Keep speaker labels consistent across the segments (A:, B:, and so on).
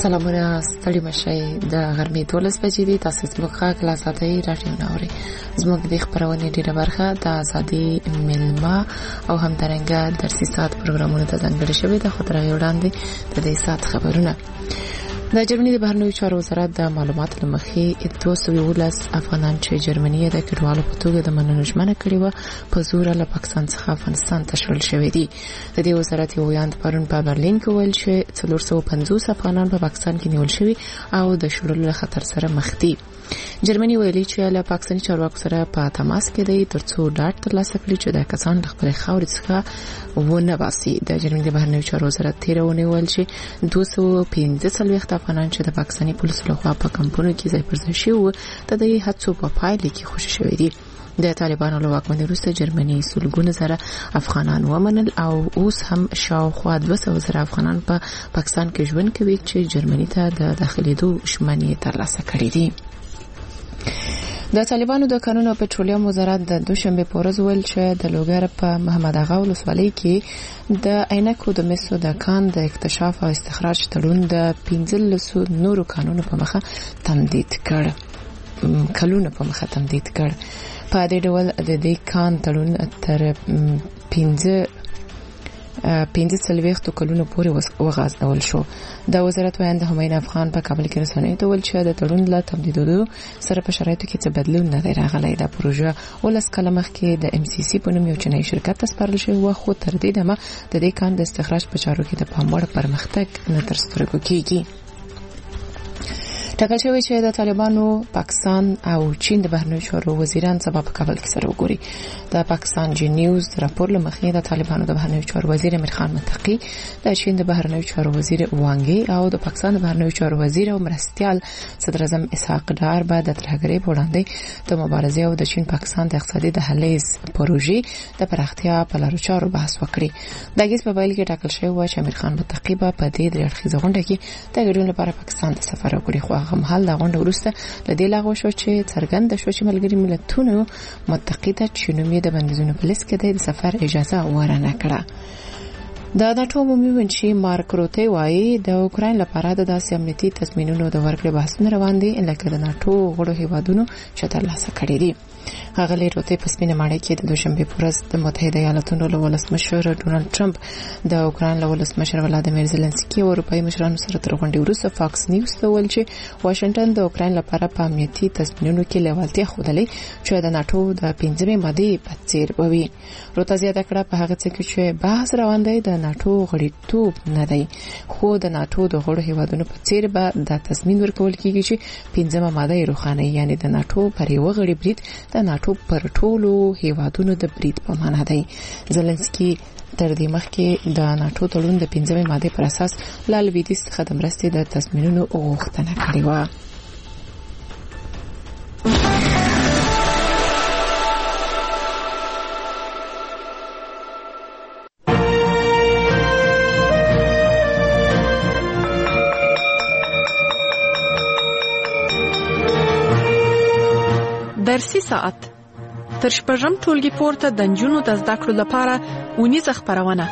A: سلامونه ستړي مشئ د غرمې 12 بجې دي. تاسو زموږ غږ له آزادۍ رادیو نوري زموږ د خبرونې ډیره برخه د آزادۍ ملما او همدارنګه درسي ساعت پروګرامونو ته ځانګړي شوی د خبري وړاندې د دې ساعت خبرونه. د جرمني د بهرنیو چارو وزارت د معلوماتو لمخې 211 افغانان چې جرمني د کډوالو په توګه د مننو ژمنه کړې و په زور له پاکستان څخه افغانستان ته شړل شوی دي. د دې وزارت یو بیان پرون په برلین کې ویل چې 450 افغانان په پاکستان کې نیول شوی او د شړلو له خطر سره مخ دي. جرمني ویلي چې له پاکستاني چارواکو سره په تماس کې دی ترڅو ډاډ ترلاسه کړي چې د کسان د خپل خاورې څخه ونه باسي. د جرمني د بهرنیو چارو وزارت تیرونه ویل چې 215 افغانان چې د پاکستاني پولیسو لخوا په کمپونو کې ځای پر ځای شوي د دې هڅو په پایله کې خوشی شوی دي. د طالبانو له واکمنۍ وروسته جرمني سلګونه زره افغانان ومنل او اوس هم شاوخوا 200 زره افغانان په پاکستان کې ژوند کوي چې جرمني ته د داخليدو ژمنې ترلاسه کړې دي. د طالبانو د قانون او پټرولیم وزارت د دوشنبه په ورځ ویل چې د لوګر په محمد اغا ولسوالۍ کې د عینکو د مسو د کان د اکتشاف او استخراج تړون د 15 نورو قانونو په مخه تمدید کړ. په دې ډول د دې کان تړون تر 15 کلونو پورې وغځول شو. د وزارت ویاند همین افغان په کابل کې رسنیو ته ویل چې د تړون له تمدیدولو سره په شرایطو کې څه بدلون نه دی راغلی. دا پروژه ولس کله مخکې د MCC په نوم یو چینایي شرکت ته سپارل شوی و، خو تر دې دمه د دې کان د استخراج په چارو کې د پام وړ پرمختګ نه تر سترګو کېږي. ټاکل شوی چې د طالبانو پاکستان او چین د بهرنیو چارو وزیران سبا په کابل کې سره وګوري. د پاکستان جی نیوز راپور لمخې د طالبانو د بهرنیو چارو وزیر امیر خان متقی، د چین د بهرنیو چارو وزیر وانګي او د پاکستان د بهرنیو چارو وزیر او مرستیال صدر اعظم اسحاق ډار به د ترهګرۍ په وړاندې د مبارزې او د چین پاکستان د اقتصادي دهلیز پروژې د پراختیا په لارو چارو بحث وکړي. د اگست په ویل کې ټاکل شوی و چې امیر خان متقی به په دې درېړخیزه غونډه کې د ګډون لپاره پاکستان ته سفر وکړي. خو هغه مهال د غونډه وروسته ل دې لاغو شو چې څرګند شو چې ملګری ملتونو متقیده چینومي د بندیزونو په لیست کې د سفر اجازه ورنه کړه. د ناتو عمومي منشي مارک روته وايي د اوکراین لپاره د داسې امنیتي تضمینونو د ورکړې بحثونه روان دي لکه د ناتو غړو هیوادونو چې ترلاسه کړي دي. هغه روته په سپینه ماڼۍ کې د دوشنبه په ورځ د متحده ایالاتونو له ولسمشر ډونالد ټرمپ د اوکراین له ولسمشر ولادیمیر زيلنسکي او اروپایي مشرانو سره تر غونډې وروسته فاکس نیوز ته ویل چې واشنگټن د اوکراین لپاره په امنیتي تضمینونو کې لیوالتیا ښودلې چې د ناتو د 15مې ماده په څیر وي. روته زیاته کړه په هغه څه کې چې بحث روان دی د ناتو غړیتوب نه دی، خو د ناتو د غړو هیوادونو په څیر به د تضمین ورکول کیږي چې 15مه ماده روښانه یعنی د ناتو پر یو غړي برید د ناتو پر ټولو هیوادونو د برید په معنا دی. زيلنسکي تر دې مخکې د ناتو تړون د 15مې ماده پر اساس لویدیځ څخه د مرستې د تضمینونو غوښتنه کړې و.
B: درسي ساعت تر شپږم ټولګي پورته د نجونو د زده کړو لپاره اونیزه خبرونه.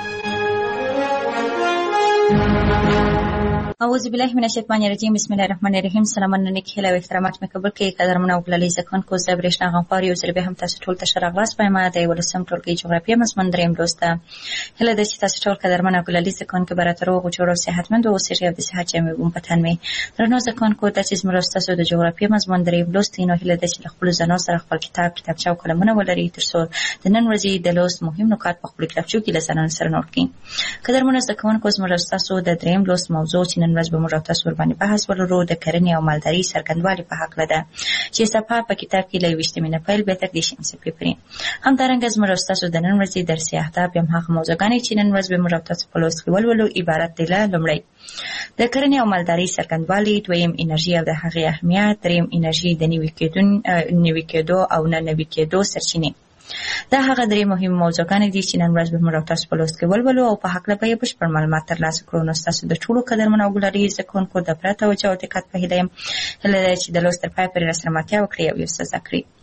C: اعوذ بالله من الشیطان الرجیم، بسم الله الرحمن الرحیم. سلامونه نیکی له احترامات مکبل کې قدرمنه او بللی ځکون کو زبرشنا غفار یو سره به هم تاسو ټول ته شرغلاس پای ما د ولسم ټولګي جغرافیه مضمون دریم دوسته هله د تاسو ټول قدرمنه او بللی ځکون کې براتر او جوړو صحتمند او سریه د صحت جامع بوم پتن می درنو ځکون کو د چیز مرسته د جغرافیه مضمون دریم دوستینو هله د خپل ځانو سره خپل کتابچه او قلمونه ولري ترڅو د نن ورځې د لوست مهم نکات په خپل کتابچو کې لسانان سره نوٹ کړئ. قدرمنه ځکون کو مرسته د دریم لوست موضوع چې نن ورځ به موږ تاسو باندې بحث ولرو د کرنې او مالداري سرګندوالي په حق لده چې صفحه په کتاب کې لوي وشتمنه فایل به تر دې شي پرې هم دارنګ از موږ تاسو د نن ورځې درسي اهداف هم هغه موضوعګانې چې نن ورځ به موږ تاسو په لوست کې ولولو عبارت دي لومړی د کرنې او مالداري سرګندوالي، دویم انرژي او د هغې اهمیت، دریم انرژي د نوي کېدو او نه نوي کېدو سرچینې. دا هغه درې مهم موضوعګانې دي چې نن ورځ به موږ تاسو په لوست کې ولولو او په حق له به بشپړ معلومات ترلاسه کړو. نو تاسو د ټولو قدرمنو او ګلاري ځکونکو د پرته او دقت په هیله چې د لوست تر پای پورې راسره ملتیا وکړئ او یو څه زده کړئ.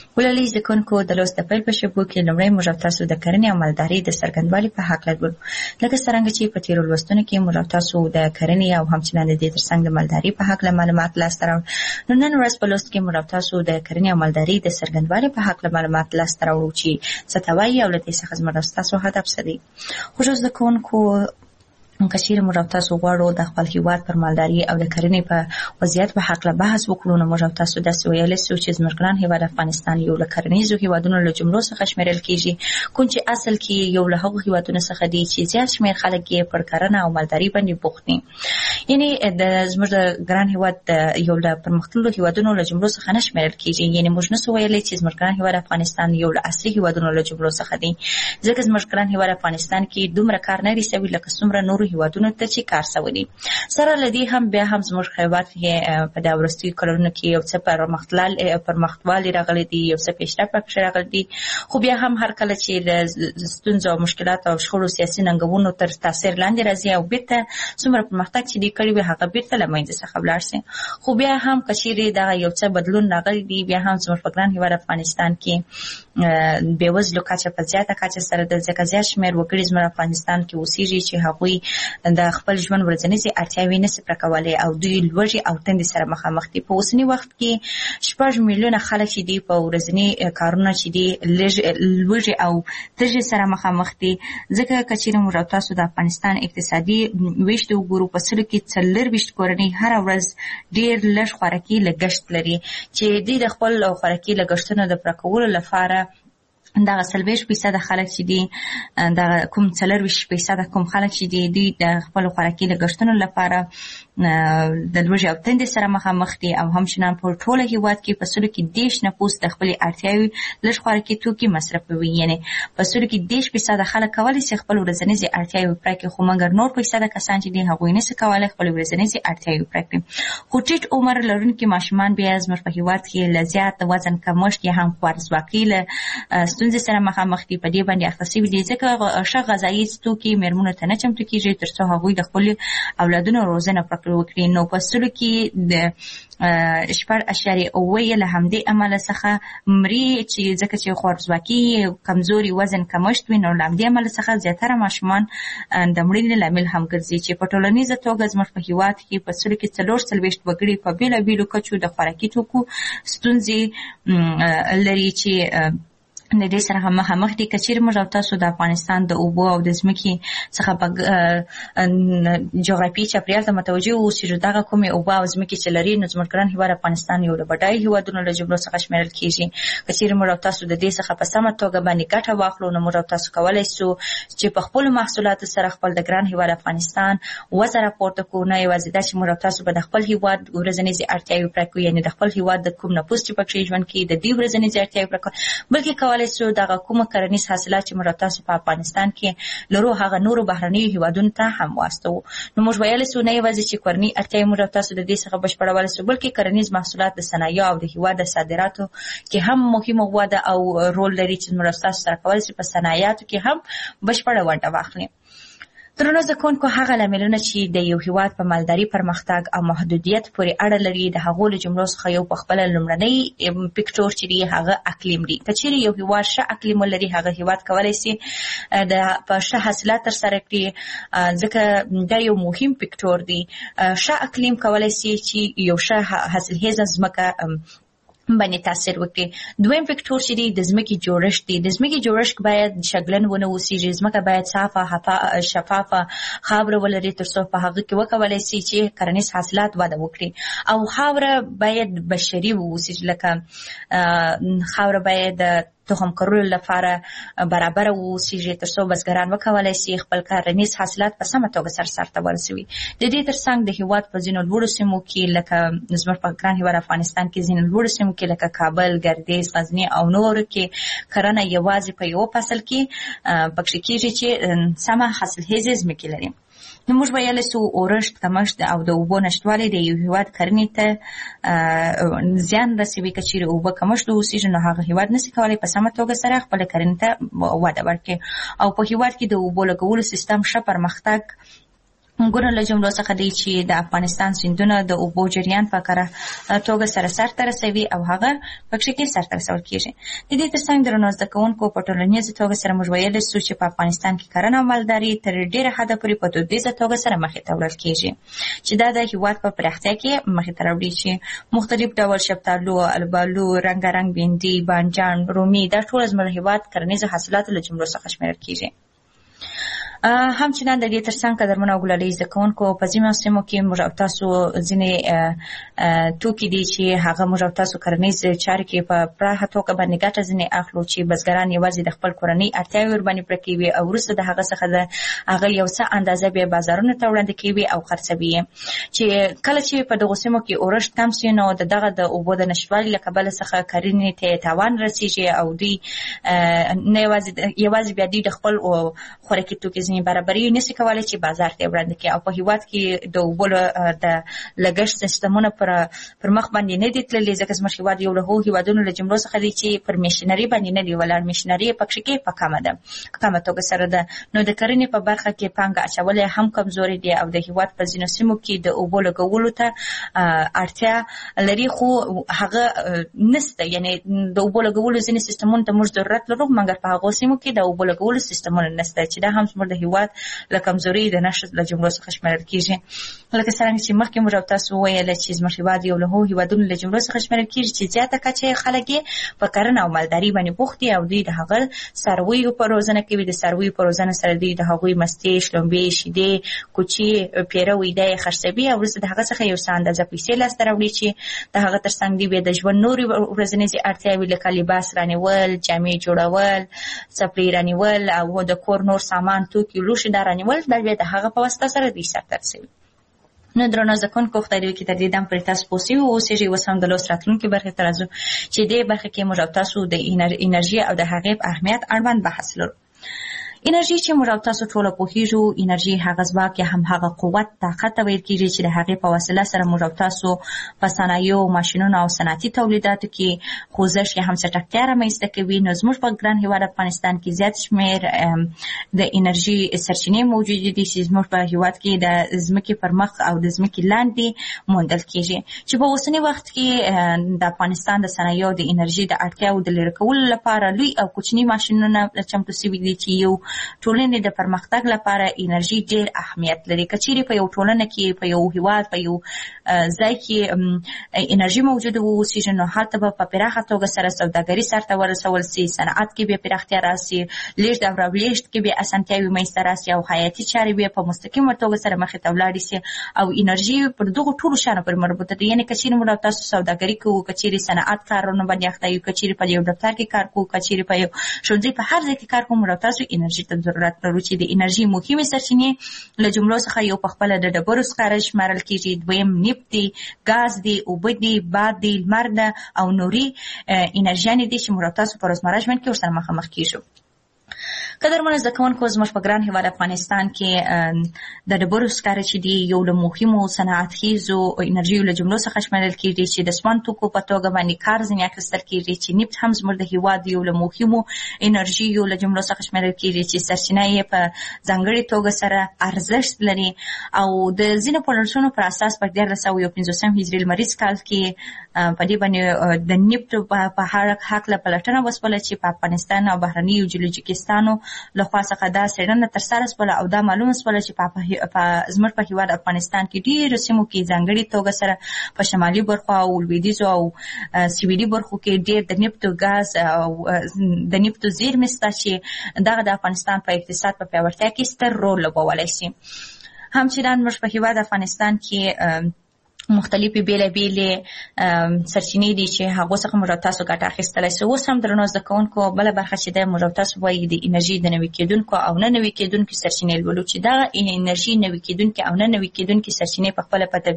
C: ولولي زکونکو د لوست د پیل په شپو کې لومړی موږ تاسو د کرنې او مالدارۍ د څرګندوالي په حق لرو. لکه څنګه چې په تیرو لوستونو کې موږ تاسو د کرنې او همچنان د دې ترڅنګ د مالدارۍ په حق معلومات لاسته راوړل. نو نن ورځ په لوست کې موږ تاسو د کرنې او مالدارۍ د څرګندوالي په حق معلومات لاسته راوړو چې څه ته وایي او له دې څخه موږ تاسو هدف څه دی. خو زکونکو کچیر موږ تاسو غواړو د خپل هیواد پر مالداري او د کرنې په وضعیت په حق له بحث وکړو. نو موږ تاسو د سویل چې زموږ ګران هیواد افغانستان یو له کرنیزو هیوادونو له جملو څخه شمیرل کیږي، کوم چې اصل کې یو له هغو هیوادونو څخه دی چې زیات شمیر خلک یې پر کرنه او مالداري باندې بوخت دي. یعنی د زموږ ګران هیواد یو له پرمختللو هیوادونو له جملو څخه نه شمیرل کیږي. یعنی موږ نسو ویلای چې زموږ ګران هیواد افغانستان یو له اصلي هیوادونو له جملو څخه دی، ځکه زموږ ګران هیواد افغانستان کې دومره کار نه رسوي لکه څومره نورو هیوادونو ته چې کار سوي. سره لدی هم بیا هم زموږ هیواد کې په د ورستي کلونو کې یو څه پرمختوالي راغلي دي، یو څه پیشرفت پکې راغلي دي، خو بیا هم هر کله چې د ستونزو او مشکلات او شخړو سیاسي ننګونو تر تاثیر لاندې راځي او بیرته څومره پرمختګ چې دی کړی وي هغه بیرته له منځه څخه ولاړ شي. خو بیا هم کچېرې دا یو څه بدلون راغلی دی، بیا هم زموږ په ګران هیواد افغانستان کې بېوزلو کچه په زیاته کچه سره د ځکه زیات شمېر وګړي زموږ افغانستان کې اوسېږي چې هغوی د خپل ژوند ورځنۍ اړتیاوې نشي پوره کولی او دوی لوږې او تندې سره مخامخ دي. په اوسني وخت کې 6 میلیونه خلک چې دي په ورځني کارونه چې دي لوږې او تږې سره مخامخ دي. ځکه کچېرې موږ تاسو د افغانستان اقتصادي ویش ته وګورو، په سلو کې 40 کورنۍ هره ورځ ډېر لږ خوراکي لګښت لري چې دوی د خپل خوراکي لګښتونو د پوره کولو لپاره دا 40% خلک چې دي دا کوم 40% کوم خلک چې دي دوی د خپل خوراکي لګښتونو لپاره د لوږې او تندې سره مخامخ دي او همچنان په ټوله هیواد کې په سلو کې 10% د خپلې اړتیاوې لږ خوراکي توکي مصرفوي. یعنی په سلو کې 10% خلک کولی شي خپل ورځنۍ اړتیاوې پوره کړي، خو مګر نور فیصده کسان چې دي هغوی نشي کولی خپل ورځنۍ اړتیاوې پوره کړي. خو ټیټ عمر لرونکي ماشومان بیا زموږ په هیواد کې له زیات وزن کمښت یا هم خوارځواکۍ له ستونزې سره مخامخ دي. په دې باندې اخته شوي دي ځکه ښه غذایي توکي میرمنو ته نه چمتو کېږي تر څو هغوی د خپلو اولادونو روزنه وکړي. نو په سلو کې د 8.9 له همدې عمله څخه مري چې ځکه چې خوارځواکي کمزوري وزن کمښت وي، نو له همدې عمله څخه زیاتره ماشومان د مړینې لامل هم ګرځي چې په ټولنیزه توګه زموږ په هیواد کې په سلو کې 44 وګړي په بېلابېلو کچو د خوراکي توکو ستونزې لري چې د دې سره هم مخامخ دي. کچېرې موږ تاسو د افغانستان د اوبو او د ځمکې څخه په جغرافیایي چاپېریال ته متوجه اوسو چې دغه کومې اوبه او ځمکې چې لري، نو زموږ ګران هیواد افغانستان یو له بډایه هیوادونو له جملو څخه شمیرل کېږي. کچېرې موږ تاسو د دې څخه په سمه توګه باندې ګټه واخلو، نو موږ تاسو کولی شو چې په خپلو محصولاتو سره خپل د ګران هیواد افغانستان وضع راپورته کړو. نه یوازې دا چې موږ تاسو به د خپل هیواد ورځنۍ اړتیاوې پوره کړو، یعنې د خپل هیواد د کوم نفوس چې پکې ژوند کوي د دې ورځنۍ اړتیاوې پوره کړو، بلکې سو دغه کومه کرنیز حاصلات چې موږ تاسو په افغانستان کې لرو هغه نورو بهرنیو هیوادونو ته هم واستو. نو موږ ویل سو نه یوازې چې کرنی اړتیا موږ تاسو د دې څخه بشپړول سو، بلکې کرنیز محصولات د صنایع او د هیواد د صادراتو کې هم مهمه وده او رول لري چې موږ تاسو سره کولای شي په صنایعاتو کې هم بشپړه ونډه واخلي. درنو زکونکو هغه لاملونه چې د یو هیواد په مالداري پرمختګ او محدودیت پورې اړه لري د هغو له جملو څخه یو په خپل لومړنی فکټور چې دی هغه اقلیم دی. کچېرې یو هیواد ښه اقلیم ولري هغه هیواد کولی شي د په ښه حاصلات ترسره کړي، ځکه دا یو مهم فکټور دی. ښه اقلیم کولی شي چې یو ښه حاصلخیزه ځمکه باندې تاثیر وکړي. دویم فکټور چې دی د ځمکې جوړښت دی. د ځمکې جوړښت باید شګلن ونه اوسېږي، ځمکه باید صافه شفافه خاوره ولري تر څو په هغه کې وکولی شي چې کرنیز حاصلات وده وکړي. او خاوره باید بشري واوسېږي، لکه خاوره باید تخم کرلو لپاره برابر اوسېږي تر څو بزګران وکولی شي خپل کرنیز حاصلات په سمه توګه سرته ورسوي. د دې ترڅنګ د هیواد په ځینو لوړو سیمو کې لکه زموږ په ګران هیواد افغانستان کې ځینو لوړو سیمو کې لکه کابل، ګردیز، غزني او نورو کې کرنه یوازې په یو فصل کې پکې کېږي چې سمه حاصلخیزې ځمکې لري. نو موږ ویلی سو اورښت کمښت او د اوبو نشتوالی د یو هیواد کرنې ته زیان رسوي. که چیرې اوبه کمښت واوسېږي نو هغه هیواد نشي کولی په سمه توګه سره خپله کرنې ته وده ورکړي. او په هیواد کې د اوبو لګولو سیستم ښه پرمختګ ګورنه له جملو څخه دی چې د افغانستان سیندونه د اوبو جریان په کاره توګه سرته رسوي او هغه پکې کې سرته رسول کیږي. د دې ترڅنګ درنو زده کوونکو په ټولنیزه توګه سره موږ ویلی شو چې په افغانستان کې کرنه او مالداري تر ډیره حده پورې په دودیزه توګه سره مخې ته وړل کیږي چې دا د هیواد په پراختیا کې مخې ته راوړي چې مختلف ډول شفتالو، البالو، رنګارنګ بینډي، بانجان، رومي دا ټول زموږ هیواد کرنیزه حاصلاتو له جملو څخه شمیرل کیږي. همچنان د دې ترڅنګ قدرمنو او ګلالي زده کوونکو په ځینو سیمو کې موږ او تاسو ځینې توکي دي چې هغه موږ او تاسو کرنیز چارې کې په پراخه توګه باندې ګټه ځینې اخلو چې بزګران یوازې د خپل کورنۍ اړتیاوې ورباندې پوره کوي او وروسته د هغه څخه د هغه یو څه اندازه بیا بازارونو ته وړاندې کوي او خرڅوي چې کله چې په دغو سیمو کې اورښت کم شي نو دغه د اوبو د نشتوالي له کبله څخه کرنې ته تاوان رسیږي او دوی نه یوازې بیا دوی د خپل خوراکي توکي برابري نشي کولای چې بازار ته وړاندې کړي او په هیواد کې د اوبو د لګښت سیستمونه پر مخ باندې نه دي تللي ځکه زموږ هیواد یو له هغو هیوادونو له جملو څخه دی چې پر میشنري باندې نه دی ولاړ. میشنري پکې کې په کمه توګه سره ده نو د کرنې په برخه کې پانګه اچول هم کمزوري دي او د هیواد په ځینو سیمو کې د اوبو لګولو ته اړتیا لري خو هغه نشته، یعنی د اوبو لګولو ځینې سیستمونو ته موږ ضرورت لرو مګر په هغو سیمو کې د اوبو لګولو سیستمونه نشته چې دا هم زموږ د هیواد له کمزوري د نشت له جملو څخه شمیرل کیږي. لکه څنګه چې مخکې موږ تاسو ویل چې زموږ هیواد یو له هغو هیوادونو له جملو څخه شمیرل کیږي چې زیاته کچه خلک په کرنه او مالداري باندې بوخت دي او دوی د هغه څارویو په روزنه کې د څارویو په روزنه سره دوی د هغوی مستې، شلومبې، شیدې، کوچي، پیره، ویده خرڅوي او وروسته د هغه څخه یو څه اندازه پیسې لاسته راوړي چې د هغه ترڅنګ دوی بیا د ژوند نورې ورځنۍ اړتیاوې لکه لباس رانیول، جامې جوړول، څپلۍ رانیول او د کور نور سامان توکي لوښي رانیول دا بیا د هغه په واسطه سره دوی سرته رسوي. نو درنو زده کوونکو خدای دې وکړي تر دې دم پورې تاسو پوه سوي واوسېږئ. اوس هم د لوست راتلونکې برخې ته راځو چې دې برخه کې موږ او تاسو د انرژي او د هغې په اهمیت اړوند بحث لرو. انرژي چې موږ تاسو ټول پوهیږو انرژي هغه ځواک یا هم هغه قوت طاقت ویل کیږي چې د هغې په وسیله سره موږ تاسو په صنایعو، ماشینونو او صنعتي تولیداتو کې خوځښت یا هم چټکتیا رامنځته کوي. نو زموږ په ګران هیواد افغانستان کې زیات شمېر د انرژي سرچینې موجودې دي چې زموږ په هیواد کې د ځمکې پر مخ او د ځمکې لاندې موندل کیږي چې په اوسني وخت کې د افغانستان د صنایعو د انرژي د اړتیاوو د لرې کولو لپاره لوی او کوچني ماشینونه چمتو شوي دي چې یو ټولنې د پرمختګ لپاره انرژي ډېر اهمیت لري. که چیرې په یو ټولنه کې په یو هیواد په یو ځای کې انرژي موجوده واوسېږي نو هلته به په پراخه توګه سره سوداګري سرته ورسول سي، صنعت کې بیا پراختیا راسي، لیږد او راولیږد کې بیا اسانتیاوې منځته راسي او حیاتي چارې بیا په مستقیمه توګه سره مخې ته ولاړې سي او انرژي پر دغو ټولو شیانو پورې مربوطه ده. یعنې که چیرې موږ تاسو سوداګري کوو، که چیرې صنعت کارونه باندې اخته یو، که چیرې په یو دفتر کې کار کوو، که چیرې په یو ښوونځي په هر ځای کې کار کوو موږ تاسو انرژي ته ضرورت لرو چې د انرژي مهمې سرچینې له جملو څخه یو په خپله د ډبرو سکاره شمارل کیږي، دویم نفت دی، ګاز دی، اوبه دي، باد دی، لمر ده او نوري انرژیانې دي چې موږ تاسو په روزمره ژوند کې ورسره مخامخ کیږو. قدرمنو زده کوونکو زموږ په ګران هیواد افغانستان کې د ډبرو سکاره چې دي یو له مهمو صنعتخیزو انرژیو له جملو څخه شمیرل کیږي چې د سون توکو په توګه باندې کار ځینې اخیستل کیږي چې نفت هم زموږ د هیواد یو له مهمو انرژیو له جملو څخه شمیرل کیږي چې سرچینه یې په ځانګړې توګه سره ارزښت لري او د ځینو پلټنو پر اساس په 1950 هجري لمریز کال کې په دې باندې د نفت په هکله پلټنه وسوله چې په افغانستان او بهرنیو جیولوجیکستانو لخوا څخه دا څېړنه ترسره شوله او دا معلومه شوله چې په زموږ په هیواد افغانستان کې ډېرو سیمو کې ځانګړې توګه سره په شمالي برخو او لویدیځو او سویلي برخو کې ډېر د نفت او ګاز او د نفتو زیرمې شته چې دغه د افغانستان په اقتصاد په پیاوړتیا کې ستر رول لوبولی شي. همچنان موږ په هیواد افغانستان کې مختلفې بیلابیلې سرچینې دي چې هغو څخه موږ تاسو ګټه اخیستلی شو. اوس هم درنو زده کوونکو بله برخه چې دی موږ تاسو وایي د انرژي د نوي کېدونکو او نه نوي کېدونکو سرچینې لولو چې دغه انرژي نوي کېدونکي او نه نوي کېدونکي سرچینې په خپله په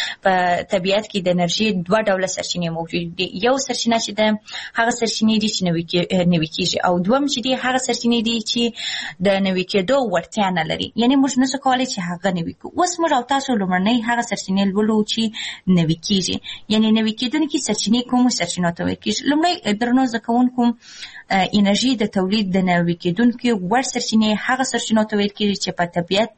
C: طبیعت کې د انرژي دوه ډوله سرچینې موجود دي. یو سرچینه چې ده هغه سرچینې دي چې نوي کېږي او دوم چې دي هغه سرچینې دي چې د نوي کېدو وړتیا نه لري، یعنې موږ نشو کولی چې هغه نوي کړو. اوس موږ او تاسو لومړنۍ هغه سرچینې لولو چې نوي کیږي. یعنی نوي کېدونکي سرچینې کوم سرچینو ته ویل کیږي؟ لومړی درنو زده کوونکو انرژي د تولید د نوي کېدونکو وړ سرچینې هغه سرچینو ته ویل کېږي چې په طبیعت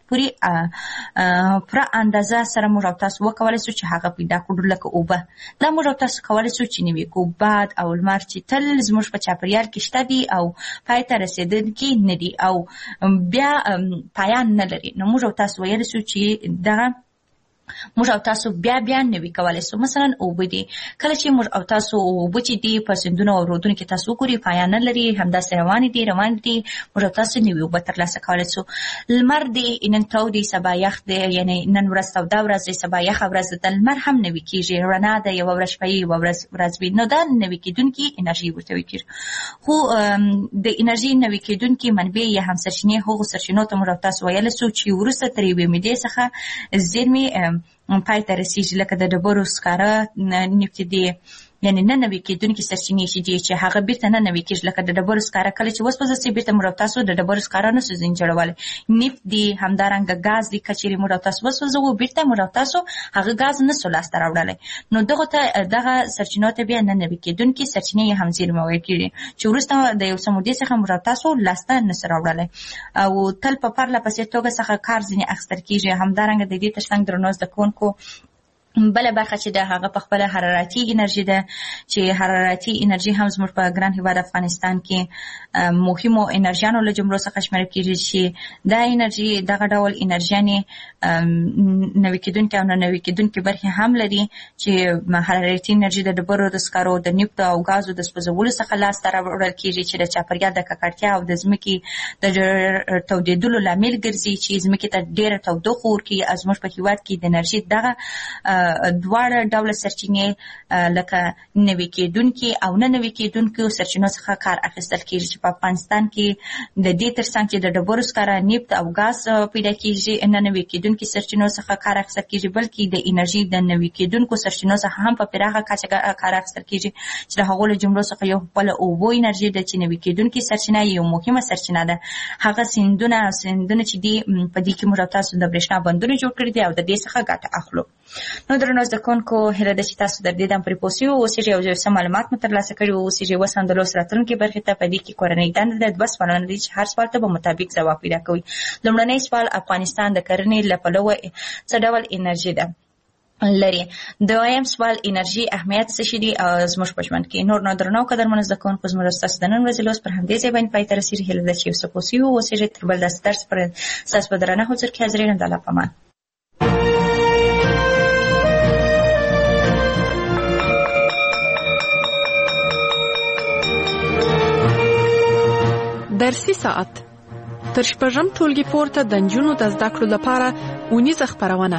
C: پورې پر اندازه سره موږ او تاسو وکولای شو چې هغه پیدا کړو، لکه اوبه. دا موږ او تاسو کولای شو چې نوي کو باد او لمر چې تل زموږ په چاپیریال کې شته دي او پای ته رسیدونکي نه دي او بیا پایان نه لري، نو موږ او تاسو ویل شو چې دا موږ او تاسو بیا نوي کولای شو. مثلا اوبه دي، کله چې موږ او تاسو اوبه چې دي په سیندونو او رودونو کې تاسو وګورئ پایان نه لري، همداسې روان دي موږ او تاسو نوي اوبه ترلاسه کولای شو. لمر دی، نن تودې سبا یخ دی، یعنی نن ورځ توده ورځ دی سبا یخه ورځ ده، لمر هم نوي کېږي، رڼا ده، یوه ورځ شپه یوه ورځ وي، نو دا نوي کېدونکي انرژي ورته ویل کېږي. خو د انرژي نوي کېدونکي منبع یا هم سرچینې هغو سرچینو ته موږ او تاسو ویلی شو چې وروسته تر یوې مودې څخه زیرمې پای ته رسیږي، لکه د ډبرو سکاره، نفت دي، یعنی نه نوي کېدونکي سرچینې چې هغه بیرته نه نوي کېږي، لکه د ډبرو سکاره کله چې وسوځي شي بیرته موږ او تاسو د ډبرو سکاره نه شو ځینې جوړولی. نفت دي، همدارنګه ګاز دي، که چېرې موږ او تاسو وسوځوو بیرته موږ او تاسو هغه ګاز نه شو لاسته راوړلی، نو دغه سرچینو ته بیا نه نوي کېدونکي سرچینې یې هم زیرمه ویل کېږي چې وروسته د یو څه مودې څخه موږ او تاسو لاسته نه شو راوړلی او تل په پرله پسې توګه څخه کار ځینې اخیستل کېږي. همدارنګه د دې تر څنګ درنو زده کوونکو بله برخه چې د هغه په خپله حرارتي انرژي ده، چې حرارتي انرژي هم زموږ په ګران هېواد افغانستان کې مهمو انرژیانو له جملو څخه شمیرل کېږي چې دا انرژي دغه ډول انرژیانې نوي کېدونکي او نه نوي کېدونکي برخې هم لري چې حرارتي انرژي د ډبرو د سکرو د نفت او ګازو د سوځولو څخه لاسته راوړل کېږي چې د چاپیریال د ککړتیا او د ځمکې د تودېدلو لامل ګرځي چې ځمکې ته ډېره تودوخه ورکوي. زموږ په هېواد کې د انرژي دغه دواړه ډوله سرچینې لکه نوي کېدونکي او نه نوي کېدونکو سرچینو څخه کار اخیستل کېږي چې په افغانستان کې د دې تر څنګ چې د ډبرو سکاره، نفت او ګاز پیدا کېږي، نه نوي کېدونکي سرچینو څخه کار اخیستل کېږي، بلکې د انرژي د نوي کېدونکو سرچینو څخه هم په پراخه کچه کار اخیستل کېږي چې د هغو له جملو څخه یو خپله اوبو انرژي ده چې نوي کېدونکي سرچینه یو مهمه سرچینه ده. هغه سیندونه چې دي په دې کې موږ او تاسو د برېښنا بندونه جوړ کړي دي او د دې څخه ګټه اخلو. نو درنو زده کوونکو هیله ده چې تاسو د دې دم پرې پوه سوي اوسېږئ او څه معلومات مو ترلاسه کړي اوسېږئ. اوس هم د لوست راتلونکې برخې ته په دې کې کورنۍ دنده ده. 2 سوالونه دي چې هر سوال ته به مطابق ځواب پیدا کوئ. لومړنی سوال: افغانستان د کرنې له پلوه څه ډول انرژي ده لري؟ دویم سوال: انرژي اهمیت څه شي دي زموږ په ژوند کې؟ نور نو درنو قدرمنو زده کوونکو زموږ ستاسو د نن ورځې لوست پر همدې ځای باندې پای ته رسېږي. هیله ده چې یو څه پوه سوي اوسېږئ. تر بل داسې درس پورې ستاسو په درنه حضور کې حاضر یم. د الله په امان.
B: درسي ساعت تر شپږم ټولګي پورته د نجونو د زده کړو لپاره اونیزه خپرونه.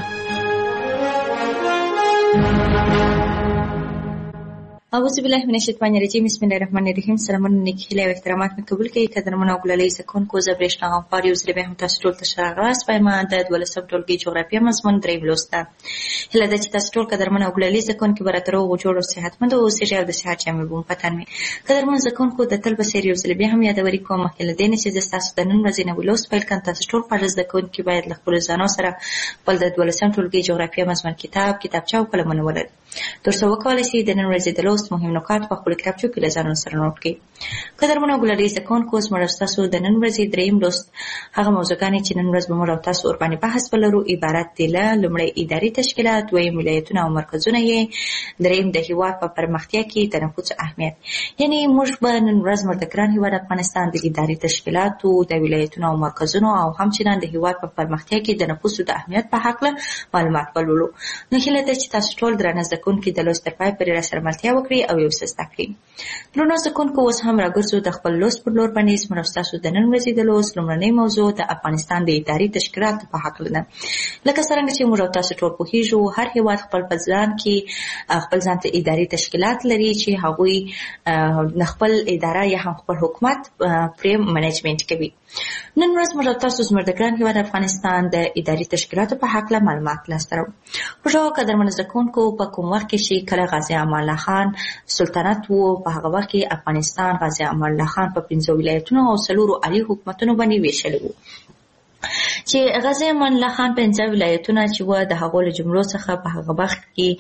C: اعوذ بالله من الشیطان الرجیم. بسم الله الرحمن الرحیم. سلامونه، نیکی هیلې او احترامات مې قبول کړئ. قدرمنو او ګلالۍ زده کوونکو، زه برېښنا غمخوار یو ځل بیا هم تاسو ټول ته ښه راغلاست. وایم د 12 ټولګي جغرافیه مضمون 3 لوست ده. هیله ده چې تاسو ټول قدرمنو او ګلالۍ زده کوونکي به راته روغ جوړ او صحتمند اوسېږئ او د صحت جامې به مو په تن وي. قدرمنو زده کوونکو، د تل په څېر یو ځل بیا هم یادوري کوم مخکې له دې نه چې زه ستاسو د نن ورځې نوی لوست پیل کړم، تاسو ټول خواږه زده کوونکي باید له خپلو ځانو سره خپل د 12 ټولګي جغرافیه مضمون کتابچه او قلمونه ولرئ تر څو وکولای شئ د نن ورځې د لوست مهم نکات په خپلو کتابچو کې له ځانونو سره نوټ کړئ. قدرمنو او ګلالۍ زده کوونکو، زموږ او ستاسو د نن ورځې 3 لوست هغه موضوعګانې چې نن ورځ به موږ او تاسو ورباندې بحث ولرو عبارت دي له: لومړی اداري تشکیلات، دویم ولایتونه او مرکزونه یې، دریم د هېواد په پرمختیا کې د نفوذ اهمیت. یعنې موږ به نن ورځ موږ د ګران هېواد افغانستان د اداري تشکیلاتو، د ولایتونو او مرکزونو او همچنان د هېواد په پرمختیا کې د نفوذ د اهمیت په هکله معلومات ولولو. نو هیله ده چې تاسو ټول درانه زده کوونکي د لوست تر پای پورې راسره ملتیا وکړئ او یو څه زده کړئ. درنو زده کوونکو، اوس هم راګرځو د خپل لوست پر لور باندې. زموږ او ستاسو د نن ورځې د لوست لومړنۍ موضوع د افغانستان د اداري تشکیلاتو په هکله ده. لکه څرنګه چې موږ او تاسو ټول پوهېږو، هر هېواد خپل ځان ته اداري تشکیلات لري چې هغوی خپل اداره یا هم خپل حکومت پرې منیجمنټ کوي. نن ورځ موږ او تاسو زموږ د ګران هېواد افغانستان د اداري تشکیلاتو په هکله معلومات لاسته راوړو. خوږو قدرمنو زده کوونکو، په کوم وخت کې چې کله غازي امان الله خان سلطنت و، په هغه وخت کې افغانستان غازي امان الله خان په 5 ولایتونو او 4 عالي حکومتونو باندې ویشلی و. چې غازي امان الله خان 15 ولایتونه چې و د هغو له جملو څخه په هغه وخت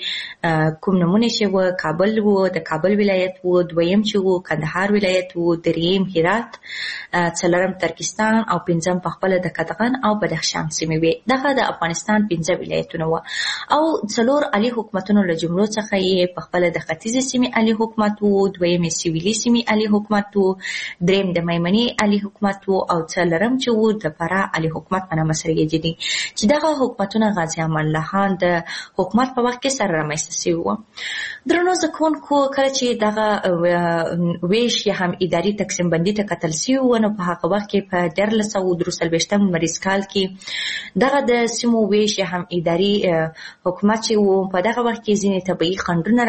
C: کې کوم نمونه چې و کابل و، د کابل ولایت و، دویم چې و کندهار ولایت و، دریم هرات، څلورم ترکستان او پنځم په خپل د کدغن او بدخشان سیمې وي. دغه د افغانستان 15 ولایتونه و او څلور عالی حکومتونو له جملو څخه یې په خپل د ختیځ سیمې عالی حکومت و، دویم سیویلي سیمې عالی حکومت و، دریم د میمنې عالی حکومت و او څلورم چې و د فراه عالی حکومت په نامه سره یادېږي. چې دغه حکومتونه غازي امان الله خان د حکومت په وخت کې سره رامنځته شوي وو. درنو زده کوونکو، کله چې دغه ویش یا هم اداري تقسیم بندي ته کتل شوي وو، نو په هغه وخت کې په 1343 لمریز کال کې دغه د سیمو ویش یا هم اداري حکومت چې وو، په دغه وخت کې ځینې طبیعي خنډونه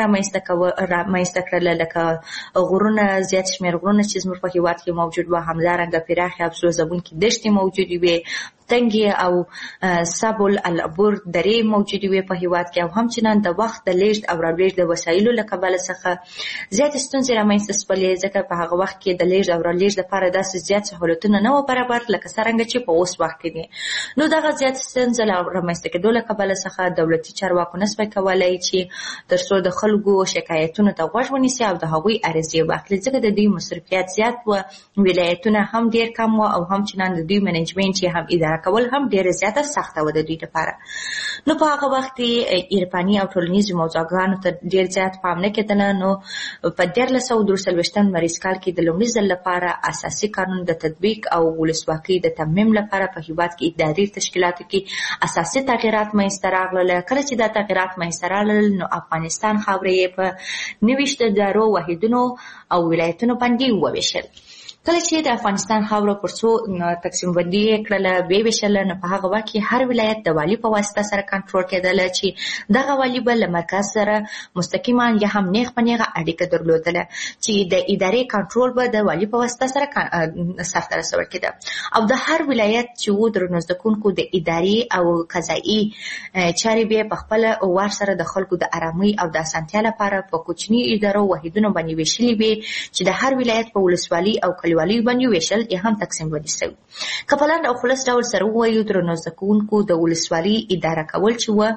C: رامنځته کړل، لکه غرونه، زیات شمېر غرونه چې زموږ په هېواد کې موجود وو، همدارنګه پراخې او سوځونکې دښتې موجودې وې، تنګې او سبل العبور درې موجودې وې په هېواد کې، او همچنان د وخت د لیږد او رالیږد د وسایلو له کبله څخه زیاتې ستونزې رامنځته شولې، ځکه په هغه وخت کې د لیږد او رالیږد لپاره داسې زیات سهولتونه نه وو برابر لکه څرنګه چې په اوس وخت کې دي. نو دغه زیات ستونزې رامنځته کېدو له کبله څخه دولتي چارواکو نه شوی کولی چې تر څو د خلکو شکایتونو ته غوږ ونیسي او د هغوی عرضې واخلي، ځکه د دوی مصرفیات زیات و، ولایتونه هم ډېر کم و او همچنان د دوی منیجمنټ چې هم اداره کول هم ډیره زیاته سخته و د دوی لپاره. نو په هغه وخت کې عرفاني او ټولنیزو موضوعګانو ته ډیر زیات پام نه کېدله. نو په 1343 لمریز کال کې د لومړي ځل لپاره اساسي قانون د تطبیق او ولسواکۍ د تمیم لپاره په هېواد کې اداري تشکیلاتو کې اساسي تغیرات منځته راغلل. کله چې دا تغیرات منځته راغلل، نو افغانستان خاوره یې په 29 ادارو، واحدونو او ولایتونو باندې وویشل. کله چې د افغانستان خاوره پر څو تقسیم بندي کړله، ویشله، نو په هغه وخت کې هر ولایت د والي په واسطه سره کنټرول کېدله، چې دغه والي به له مرکز سره مستقیما یا هم نیغ په نیغه اړیکه درلودله، چې د ادارې کنټرول به د والي په واسطه سره سرته رسول کېده. او د هر ولایت چې و درنو زده کوونکو د اداري او قضایي چارې به په خپل وار سره د خلکو د آرامۍ او د اسانتیا لپاره په کوچني ادارو واحدونو باندې ویشلې وي، چې د هر ولایت په ولسوالۍ او والی باندې ویشل یا هم تقسیم بندي شوی. که په لنډ او خلاص ډول سره ووایو، درنو زده کوونکو، د ولسوالۍ اداره کول چې و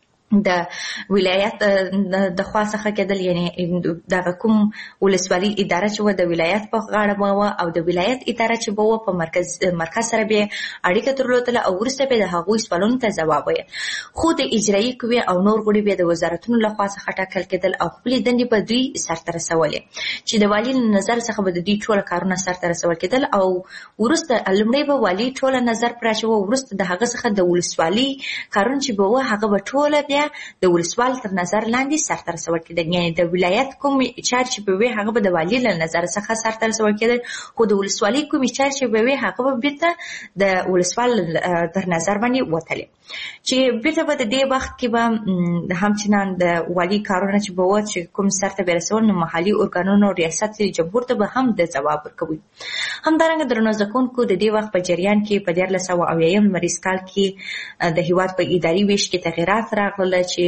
C: د ولایت د خوا څخه کېدل، یعنی دغه کوم ولسوالۍ اداره چې و د ولایت په غاړه به و، او د ولایت اداره چې به و په مرکز سره به اړیکه درلودله، او وروسته به د هغوی سوالونو ته ځواب ویل. خو د اجرایي قوې او نور غړي به د وزارتونو لخوا څخه ټاکل کېدل او خپلې دندې به دوی سرته رسولې، چې د والي له نظر څخه به د دوی ټوله کارونه سرته رسول کېدل. او وروسته لومړی به والي ټوله نظر پر اچوه، وروسته د هغه څخه د ولسوالۍ کارونه چې به و هغه به ټوله بیا د ولسوال تر نظر لاندې سرته رسول کېدل. یعنی د ولایت کوم چار چې به وي هغه به د والي له نظر څخه سرته رسول کېدل، خو د ولسوالۍ کوم چار چې به وي هغه به بیرته د ولسوال تر نظر باندې وتلې، چې بیرته به د دې وخت کې به همچنان د والي کارونه چې به و چې کوم سرته به رسول، نو محلي ارګانونو ریاست جمهور ته به هم د ځواب ورکوي. همدارنګه درنو زده کوونکو، د دې وخت په جریان کې په 1380 لمریز کال کې د هېواد په اداري ویش کې تغیرات راغلل، چې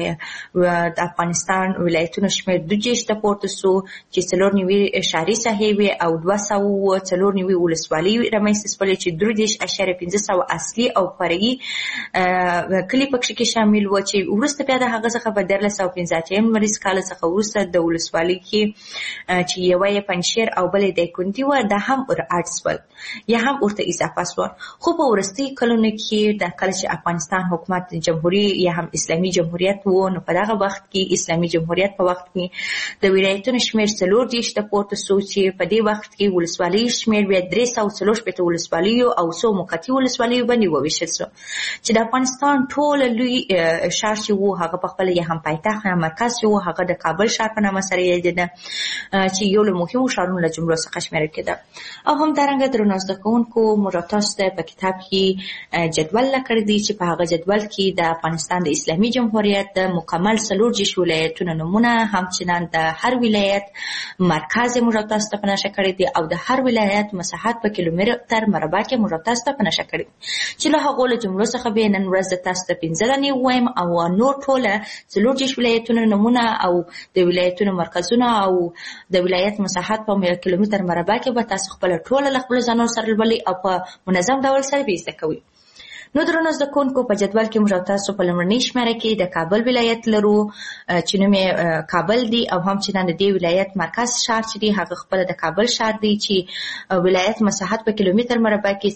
C: د افغانستان ولایتونو شمېر 2 ته پورته شو، چې 94 ښاري ساحې وې او 294 ولسوالۍ رامنځته شولې، چې 3.5% اصلي او فرعي کلي پکې کې شامل و. چې وروسته بیا د هغه څخه په 1385 لمریز کال څخه وروسته د ولسوالۍ کې چې یوه یې پنجشیر او بلې دایکنډي وه، دا هم ور شول یا هم ورته اضافه شول. خو په وروستیو کلونو کې د کله چې افغانستان حکومت جمهوري یا هم اسلامي جمهوریت و، نو په دغه وخت کې اسلامي جمهوریت په وخت کې د ولایتونو شمېر 40 ته پورته شو، چې په دې وخت کې ولسوالۍ شمېر بیا 340 ولسوالیو او 100 موقتي ولسوالیو باندې وویشل شو، چې د افغانستان ټول لوی ښار چې و هغه په خپل یا هم پایتخت یا مرکز چې و هغه د کابل ښار په نامه سره یادېده، چې یو له مهمو ښارونو له جملو څخه شمېرل کېده. او همدارنګه درنو زده کوونکو، موږ تاسو ته په کتاب کې جدول کړی دی، چې په هغه جدول کې د افغانستان د اسلامي جمهوریت د مکمل 40 ولایتونو نومونه، همچنان د هر ولایت مرکز موږ تاسو ته په نښه کړی دی، او د هر ولایت مساحت په کیلومتر مربع کې موږ تاسو ته په نښه کړی، چې له هغو له جملو څخه به نن ورځ د تاسو ته 15 دانې ووایم، او نور ټوله 40 ولایتونو نومونه او د ولایتونو مرکزونه او د ولایت مساحت په کیلومتر مربع کې به تاسو خپل ټوله له خپلو ځانونو سره لولئ او په منظم ډول سره به زده کوئ. نو درنو زده کوونکو په جدول کې موږ تاسو په لومړنۍ شمیره کې د کابل ولایت لرو چې نوم یې کابل دی او هم چې د دې ولایت مرکز شهر چې دی هغه خپل د کابل شهر دی چې ولایت مساحت په کیلومتر مربع کې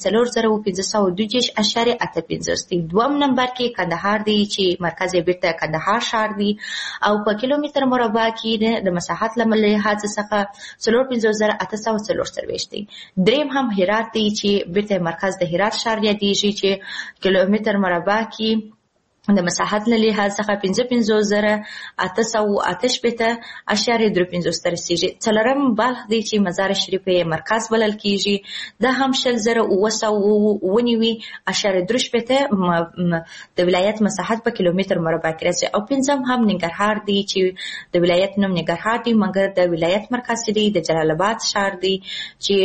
C: 4528.58 دی. دوم نمبر کې کندهار دی چې مرکز یې بیرته کندهار شهر دی او په کیلومتر مربع کې د مساحت له لحاظ څخه 45,840 دی. دریم هم هرات دی چې بیرته مرکز د هرات شهر یادېږي چې کیلومتر مربع کې د مساحت له لحاظ څخه 55,888.53 رسیږي. څلورم بلخ دی چې مزار شریف یې مرکز بلل کیږي دا هم 0,993 د ولایت مساحت په کیلومتر مربع کې راځي. او پنځم هم ننګرهار دی چې د ولایت نوم ننګرهار دی مګر د ولایت مرکز دی د جلال آباد شهر دی چې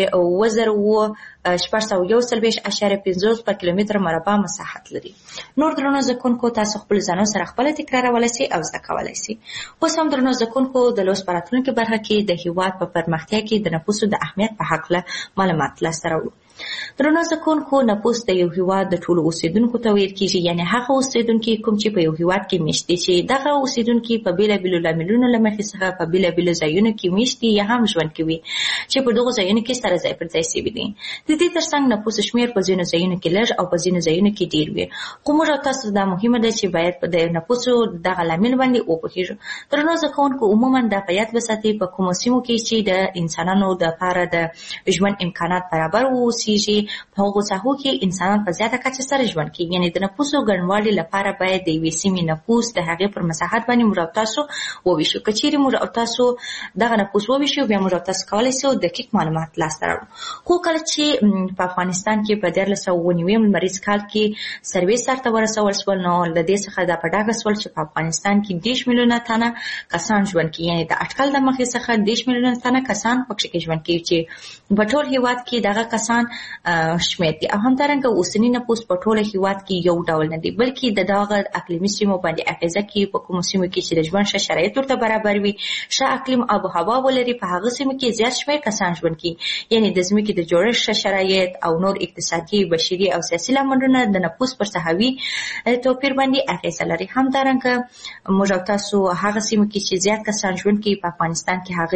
C: 441.50 په کیلومتر مربع مساحت لري. نور درنو زده کوونکو تاسو خپل ځانو سره خپل تکرارولای شئ او زده کولای شئ. اوس هم درنو زده کوونکو د لوست په راتلونکي برخه کې د هیواد په پرمختیا کې د نفوسو د اهمیت په هکله معلومات لاسته راوړو. درنو زده کوونکو نفوس د یو هیواد د ټولو اوسیدونکو ته ویل کیږي یعنی هغه اوسیدونکي کوم چې په یو هیواد کې مېشت دي چې دغه اوسیدونکي په بیلابیلو لاملونو له مخې څخه په بیلابیلو ځایونو کې مېشت دي یا هم ژوند کوي چې په دغو ځایونو کې سره ځای پر ځای شوي دي. د دې ترڅنګ نفوس شمېر په ځینو ځایونو کې لږ او په ځینو ځایونو کې ډېر وي خو موږ تاسو دا مهمه ده چې باید په د نفوسو دغه لامل باندې وپوهیږو. درنو زده کوونکو عموما دا په یاد وساتئ په کومو سیمو کې چې د انسانانو دپاره د ژوند امکانات برابر واوسیږي په هغو ساحو کې انسانان په زیاته کچه سره ژوند کوي یعنې د نفوسو ګڼوالي لپاره باید د یوې سیمې نفوس د هغې پر مساحت باندې موږ او تاسو وویشو. که چیرې موږ او تاسو دغه نفوس وویشو بیا موږ او تاسو کولی شو دقیق معلومات لاسته راوړو. خو کله چې په افغانستان کې په 1499 لمریز کال کې سروې سرته ورسول شول نو له دې څخه دا په ډاګه شول چې په افغانستان کې 10 میلیونه تنه کسان ژوند کوي یعنې د اټکل د مخې څخه 10 میلیونه تنه کسان پکې کې ژوند کوي چې په ټول هیواد کې دغه کسان شمېر دي. او همدارنګه اوسنی نفوس په ټول هیواد کې یو ډول نه دی بلکې د دغه اقلیمي سیمو باندې اغیزه کوي. په کومو سیمو کې چې د ژوند ښه شرایط ورته برابر وي ښه اقلیم آب و هوا ولري په هغه سیمو کې زیات شمېر کسان ژوند کوي یعنې د ځمکې د جوړښت ښه شرایط او نور اقتصادي بشري او سیاسي لاملونه د نفوس پر ساحوي توپیر باندې اغیزه لري. همدارنګه موږ او تاسو هغه سیمو کې چې زیات کسان ژوند کوي په افغانستان کې هغه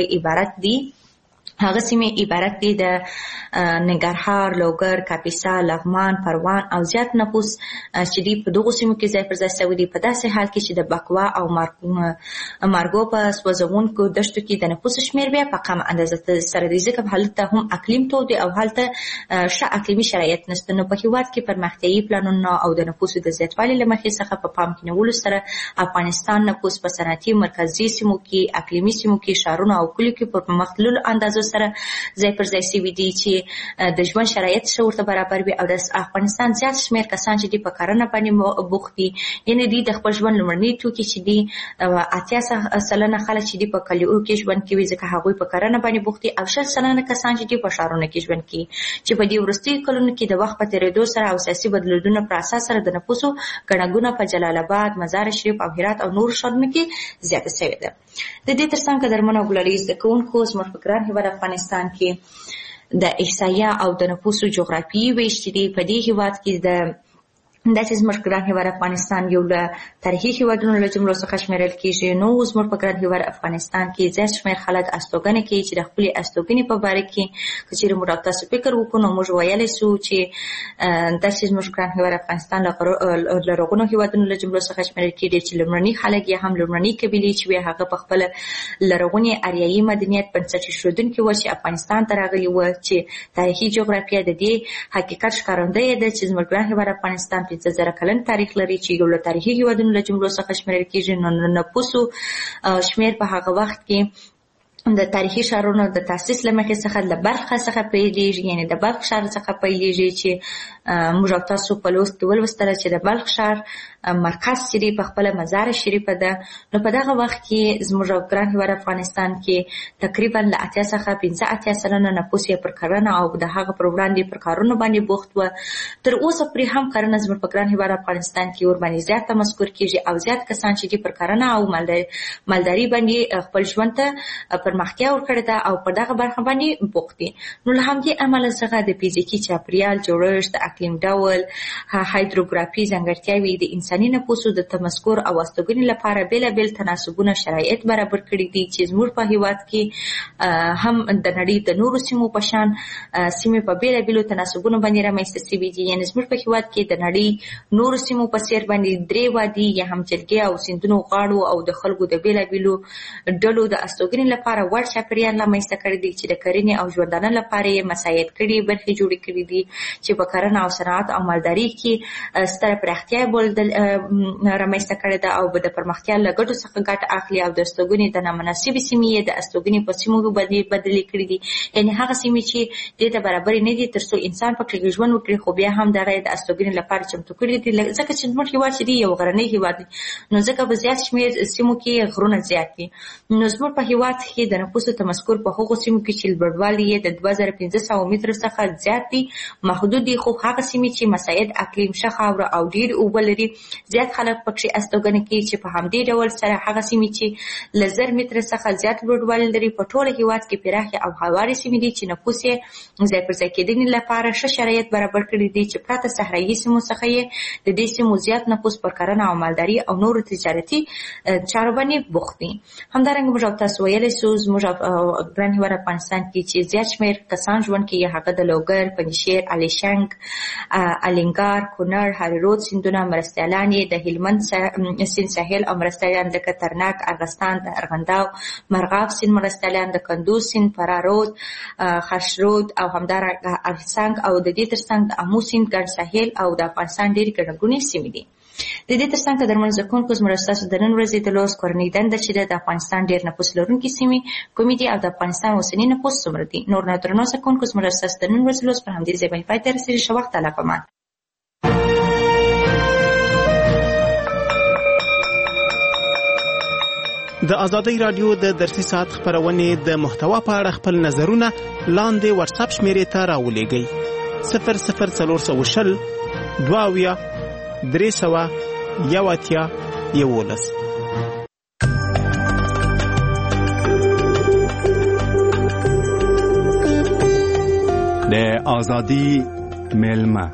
C: سیمې عبارت دي د ننګرهار، لوګر، کاپیسا، لغمان، پروان او زیات نفوس چې دی په دغو سیمو کې ځای پر ځای شوي دي په داسې حال کې چې د بکوا او مارګو په سوځونکو دښتو کې د نفوس شمېر بیا په کمه اندازه سره دی ځکه هلته هم اقلیم تود دی او هلته ښه اقلیمي شرایط نشته. نو په هېواد کې پرمختیایي پلانونه او د نفوسو د زیاتوالي له مخې څخه په پام کې نیولو سره افغانستان نفوس په صنعتي مرکزي سیمو کې اقلیمي سیمو کې ښارونو او کلیو کې په پرمختللو اندازو سره ځای پر ځای شوي دي چې د ژوند شرایط ښه ورته برابر وي او د افغانستان زیات شمېر کسان چې دي په کرنه باندې بوخت دي یعنې دوی د خپل ژوند لومړني توکي چې دي 80% خلک چې دي په کلیو کې ژوند کوي ځکه هغوی په کرنه باندې بوخت دي او 60% کسان چې دي په ښارونو کې ژوند کوي چې په دې وروستیو کلونو کې د وخت په تېرېدو سره او سیاسي بدلونونو پر اساس سره د نفوسو ګڼه په جلال آباد، مزار شریف او هرات او نورو ښارونو کې زیاته شوې ده. د دې ترڅنګ قدرمنو او ګلالي زده کوونکو زموږ په ګران هېواد افغانستان کې د احصایه او د نفوسو جغرافیایي ویش چې دی په دې هېواد کې د داسې زموږ ګران هېواد افغانستان یو له تاریخي هېوادونو له جملو څخه شمېرل کېږي. نو زموږ په ګران هېواد افغانستان کې زیات شمېر خلک استوګنه کوي چې د خپلې استوګنې په باره کې که چېرې موږ تاسو فکر وکړو نو موږ ویلی شو چې داسې زموږ ګران هېواد افغانستان له لرغونو هېوادونو له جملو څخه شمېرل کېږي چې لومړني خلک یا هم لومړني قبیلې چې وې هغه په خپله لرغوني اریایي مدنیت بنسټ ایښودونکي وو چې افغانستان ته راغلي وو چې تاریخي جغرافیه د دې حقیقت ښکارندوی ده چې زموږ ګران هېواد افغانستان 15,000 کلن تاریخ لري چې یو له تاریخي هېوادونو له جملو څخه شمېرل کېږي. نو نفوسو شمېر په هغه وخت کې د تاریخي ښارونو د تاسیس له مخې څخه له بلخ څخه پیلېږي یعنې د بلخ ښار څخه پیلېږي چې موږ او تاسو په لوست کې ولوستله چې د بلخ ښار مرکز چې په خپل مزار شریفه ده. نو په دغه وخت کې زموږ ګران هیواد افغانستان کې تقریبا له 80 څخه 15 نفوس یې پر کرنه او د هغه پر وړاندې پر کارونو باندې بوخت و. تر اوسه پرې هم کرنه زموږ په ګران هیواد افغانستان کې ور باندې زیات تمسکر کیږي او زیات کسان چې پر کرنه او مالداري باندې خپل ژوند ته پرمختیا ورکړې ده او په دغه برخه باندې بوخت دي. نو له همدې امله څخه د فزیکي چاپیریال جوړښت، د اقلیم ډول، هایدروګرافي ځانګړتیاوې د انساني نفوسو د تمسکر او استوګنې لپاره بېلابېل تناسبونه شرایط برابر کړي دي چې زموږ په هیواد کې هم د نړۍ د نورو سیمو په شان سیمې په بېلابېلو تناسبونو باندې رامنځته شوي دي. یعنې زموږ په هیواد کې د نړۍ نورو سیمو په څېر باندې 3 وادي یا هم جلګې او سیندونو غاړو او د خلکو د بېلابېلو ډلو د استوګنې لپاره وړ چاپیریال رامنځته کړی دی چې د کرنې او ژوندانه لپاره یې مساعد کړي برخې جوړې کړي دي چې په کرنه او صنعت او مالداري کې ستره پراختیا رامنځته کړې ده او د پرمختیا له ګټو څخه ګټه اخلي او د استوګنې د نامناسبې سیمې د استوګنې په سیمو باندې بدلې کړي دي. یعنې هغه سیمې چې دې ته برابرې نه دي ترڅو انسان پکې ژوند وکړي خو بیا هم دغه د استوګنې لپاره چمتو کړي دي. ځکه چې زموږ هیواد چې دی یو غرنی هیواد دی نو ځکه په زیات شمېر سیمو کې غرونه زیات دي. نو زموږ په هیواد کې د نفوسو تمسکر په هغو سیمو کې چې لوړوالی یې د 2500 مترو څخه زیات دي محدود دي. خو هغه سیمې چې مساعد اقلیم، ښه خاوره او ډېر اوبه لري زیات خلک پکې استوګنه کوي چې په همدې ډول سره هغه سیمې چې له 1000 متره څخه زیات لوړوالی لري په ټول هیواد کې پراخې او هوارې سیمې دي چې نفوس یې ځای پر ځای کېدنې لپاره ښه شرایط برابر کړي دي چې پرته صحرایي سیمو څخه یې د دې سیمو زیات نفوس پر کرنه او مالداري او نورو تجارتي چارو باندې بوخت دي. همدارنګه موږ تاسو ویلی سو زموږ ګران هیواد افغانستان کې چې زیات شمېر کسان ژوند کوي هغه د لوګر، پنجشیر، الیشنګ، الینګار، کونړ، هریرود سیندونه مرستیالان یې د هلمند سیند ساحل او مرستیالان د خطرناک ارغستان، د ارغنداو، مرغاب سیند مرستیالان، د کندوز سیند، فرارود، خشرود او همدارنګه ارسنګ او د دې ترڅنګ د امو سیند ګڼ ساحل او د افغانستان ډېرې ګڼهګونې سیمې دي. د دې ترڅنګ قدرمن زده کوونکو زموږ ستاسو د نن ورځې د لوست کورنۍ دنده چې د افغانستان ډېر نفوس لرونکي سیمې کومې دي او د افغانستان اوسنی نفوس څومره دي. نور نو درنو زده کوونکو زموږ ستاسو د نن ورځې لوست پر همدې ځای باندې پای ته رسېږي. ښه وخت الله پامان.
D: د ازادۍ رادیو د درسي ساعت خبرونې د محتوا په اړه خپل نظرونه لاندې واتساپ شمیرې ته راولېږئ 00420 22 311
E: د ازادۍ ملمه.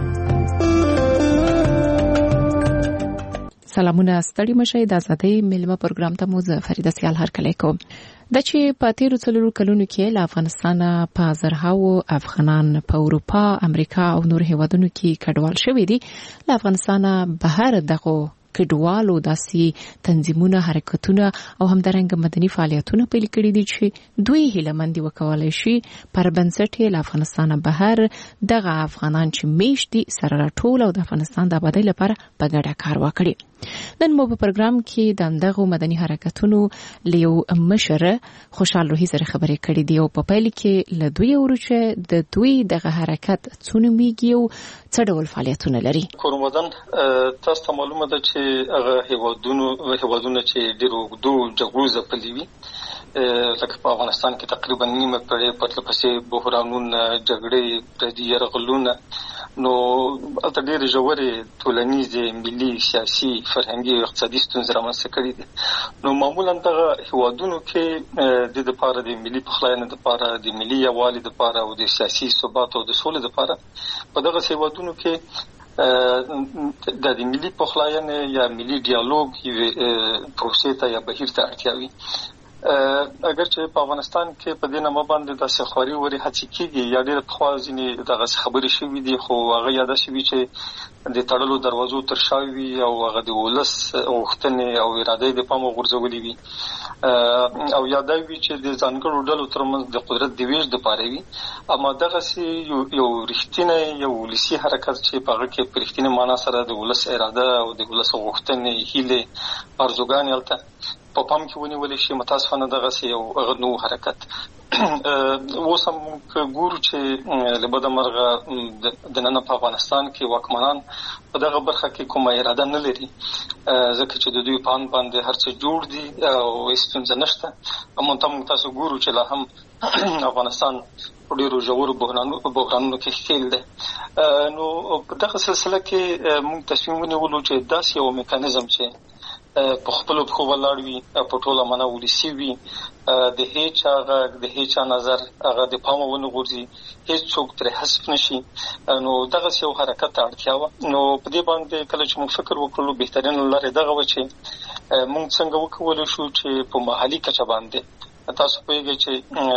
A: سلامونه، ستړي مشئ. د ازادۍ ملمه پروګرام ته مو زه فریده سیال هرکلی کوم. د چې په تیرو څلورو کلونو کې له افغانستان په زرهاو افغانان په اروپا، امریکا او نور هیوادونو کې کډوال شوي دي. له افغانستان بهر دغه کډوالو داسې تنظیمونه، حرکتونه او همدارنګه مدني فعالیتونه پیل کړي دي چې دوی هیلهمند وکولای شي پر بنسټ له افغانستان بهر دغه افغانان چې میشت دي سره راټول او د افغانستان د آبادۍ لپاره په ګډه کار وکړي. نن مو په پروګرام کې د دغه مدني حرکتونو لیو مشر خوشحال روحي سره خبرې کړې دي او په پیل کې له دوی ورچه د دوی دغه حرکت څونه میږي او څه ډول فعالیتونه لري.
F: کورمدن تاسو ته معلومه ده چې هغه هیوادونه چې ډېر اوږدو جګړو ځپلي وي لکه په افغانستان کې تقریبا نیمه پېړۍ پرله پسې بحرانونه، جګړې، پردي یرغلونه، نو هلته ډېرې ژورې ټولنیزې، ملي، سیاسي، فرهنګي او اقتصادي ستونزې رامنځته کړي دي. نو معمولا دغه هیوادونو کې د دپاره د ملي پخلاینې دپاره، د ملي یووالي دپاره او د سیاسي ثبات او د سولې دپاره په دغه هیوادونو کې د ملي پخلاینې یا ملي ډیالوګ پروسې ته یا بهیر ته اړتیا وي. اگر چې په افغانستان کې په دې نامه باندې داسې خواري ورې هڅې کېږي یا ډېره پخوا ځینې دغسې خبرې شوي دي، خو هغه یاده شوي چې د تړلو دروازو تر شا وي او هغه د ولس غوښتنې او ارادې د پامه غورځولې وي او یاده وي چې د ځانګړو ډلو ترمنځ د قدرت د ویش دپاره وي. اما دغسې یو رښتینی یو ولسي حرکت چې په هغه کې په رښتینې معنا سره د ولس اراده او د ولس غوښتنې، هیلې، ارزوګانې هلته په پام کې ونیول شي. متاسفانه دغه یو نو حرکت اوس هم ګورو چې له بده مرغه د نن په افغانستان کې واکمنان په دغه برخه کې کومه اراده نه لري، ځکه چې د دوی په باندې هر څه جوړ دي او ستونزه نشته. موږ تاسو ګورو چې لا هم افغانستان په ډیرو ژورو بحرانونو کې ښکېل دی. نو په دغه سلسله کې موږ تصمیم ونیولو چې داسې یو میکانیزم چې په خپلو پښو ولاړ وي، په ټوله معنا ولسي وي، د هیچا غږ د هیچا نظر هغه د پامه ونه غورځي، هیڅوک ترې حذف نشي. نو دغسې یو حرکت ته اړتیا وه. نو په دې باندې کله چې موږ فکر وکړو بهترینه لاره دغه وه چې موږ څنګه وکولی شو چې په محلي کچه باندې تاسو پوهیږئ چې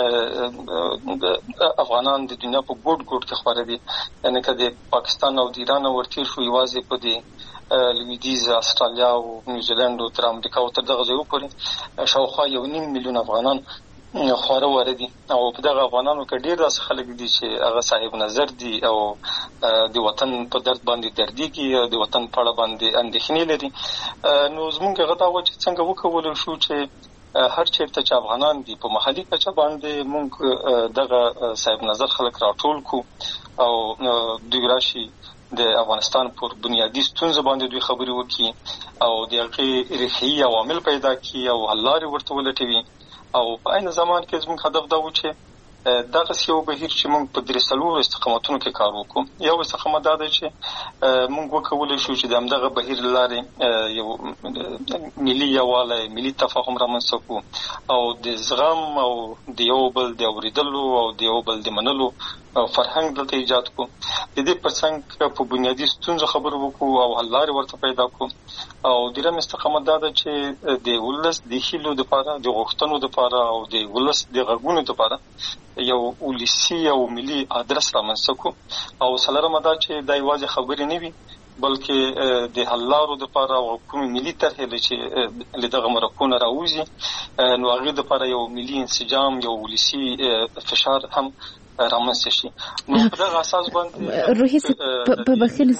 F: افغانان د دنیا په ګوټ ګوټ کې خپاره دي، یعنې که د پاکستان او د ایران ورتېر شو یوازې په دې لویدیځ استرالیا او نیوزیلند او تر امریکا او تر دغه ځایو پورې شاوخوا 1.5 میلیون افغانان خواره واره دي. او په دغه افغانانو کې ډېر داسې خلک دي چې هغه صاحب نظر دي او د وطن په درد باندې دردېږي او د وطن په اړه باندې اندېښنې لري. نو زموږ هغه دا وه چې څنګه وکولی شو چې هر چیرته چې افغانان دي په محلي کچه باندې موږ دغه صاحب نظر خلک راټول کړو او دوی راشي د افغانستان پر بنیادی ستونزو باندې دوی خبرې وکړي او د هغې ریښې عوامل پیدا کړي او حل لارې ورته ولټوي. او په عین زمان کې زموږ هدف دا و چې دغسې یو بهیر چې موږ په 3 استقامتونو کې کار وکړو. یو استقامت دا دی چې موږ وکولی شو چې د همدغه بهیر له لارې یو ملي یووالی، ملي تفاهم رامنځته کړو او د زغم او د یو بل د اورېدلو او د یو بل د منلو فرهنګ دلته ایجاد کړو. د دې پر څنګ په بنیادي ستونزو خبرې وکړو او حل لارې ورته پیدا کړو. او درېیم استقامت دا ده چې د ولس د هیلو دپاره، د غوښتنو دپاره او د ولس د غږونو دپاره یو ولسي او ملي ادرس رامنځته کړو. او څلورمه دا چې دا یوازې خبرې نه وي بلکې د حل لارو دپاره او کومې ملي طرحې چې له دغه مرکو نه راوځي نو هغې دپاره یو ملي انسجام، یو ولسي فشار هم رامنځته شي. نو په دغه اساس باندې
A: روحي په بخښنې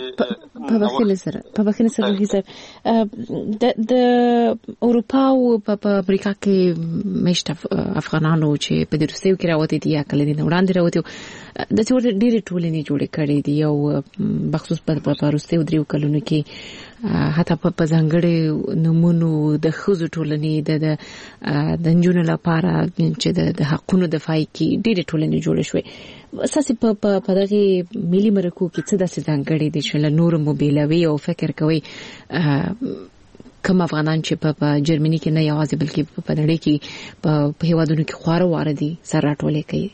A: سره روحي صاحب د اروپا او په امریکا کې مشت افغانانو چې په روسیې کې راوتي دي یا کله دي وړاندې راوتي د څور ډېرې ټولنې جوړې کړې دي او بخصوص په روسیې او دریو کلونو کې حتی په ځانګړي نمونو د ښځو ټولنې د نجونو لپاره چې د حقونو دفاع کوي ډېرې ټولنې جوړې شوې. اساسي په دغه ملي مرکو کې څه داسې ځانګړي دي چې له نورو مو بیلوي او فکر کوي کوم افغانان چې په جرمني کې نه یوازې بلکې په نړۍ کې په هیوادونو کې خواره واره دي سره راټولې کوي؟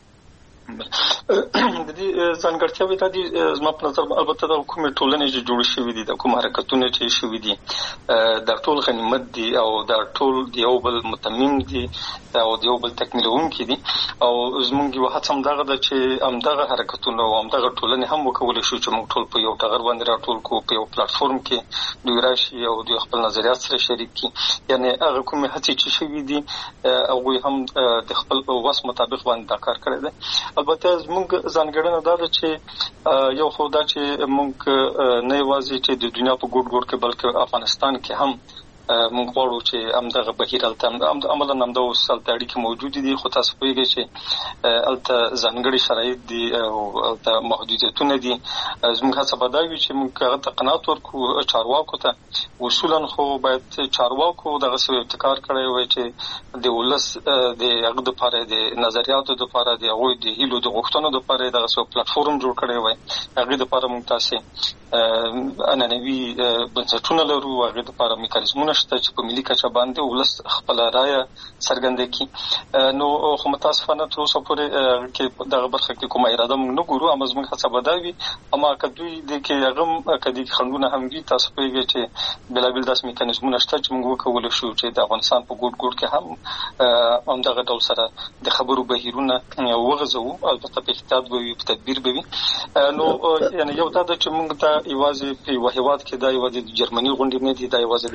F: د دې ځانګړتیاوې دا دي زما په نظر البته د کومې ټولنې چې جوړې شوي دي، د کوم حرکتونه چې شوي دي، دا ټول غنیمت دي او دا ټول د یو بل متمم دي او د یو بل تکمیلونکي دي. او زموږ یوه هڅه همدغه ده چې همدغه حرکتونه او همدغه ټولنې هم وکولی شو چې موږ ټول په یو ټغر باندې راټول کړو، په یو پلاټفورم کې دوی راشي او دوی خپل نظریات سره شریک کړي. یعنې هغه کومې هڅې چې شوي دي هغوی هم د خپل وس مطابق باندې دا کار کړی دی. البته زموږ ځانګړنه دا ده چې یو خو دا چې موږ نه یوازې چې د دنیا په ګوټ ګوټ کې بلکې افغانستان کې هم موږ غواړو چې همدغه بهیر هلته عملاً همدا اوس هلته اړیکې موجودې دي، خو تاسو پوهېږئ چې هلته ځانګړي شرایط دي او هلته محدودیتونه دي. زموږ هڅه به دا وي چې موږ هغه ته قناعت ورکړو چارواکو ته. اصولاً خو باید چارواکو دغسې ابتکار کړی وای چې د ولس د هغه دپاره د نظریاتو دپاره د هغوی د هیلو د غوښتنو دپاره یې دغسې یو پلاټفورم جوړ کړی وای. هغې دپاره موږ تاسې عنعنوي بنسټونه لرو، هغې دپاره میکانیزمونه شته چې په ملي کچه باندې ولس خپله رایه څرګنده کړي. نو خو متاسفانه تر اوسه پورې کې دغه برخه کې کومه اراده موږ نه ګورو. اما زموږ هڅه به دا وي اما که دوی دې کې هغه که دې خنډونه هم وي، تاسو پوهېږئ چې بېلابېل داسې میکانیزمونه شته چې موږ وکولی شو چې د افغانستان په ګوټ ګوټ کې هم همدغه ډول سره د خبرو بهیرونه وغځوو. البته په احتیاط به وي، په تدبیر به وي. نو یعنې یو دا ده چې موږ دا یوازې په یوه هېواد کې دا یوازې د جرمني غونډې نه دي، دا یوازې د انګلستان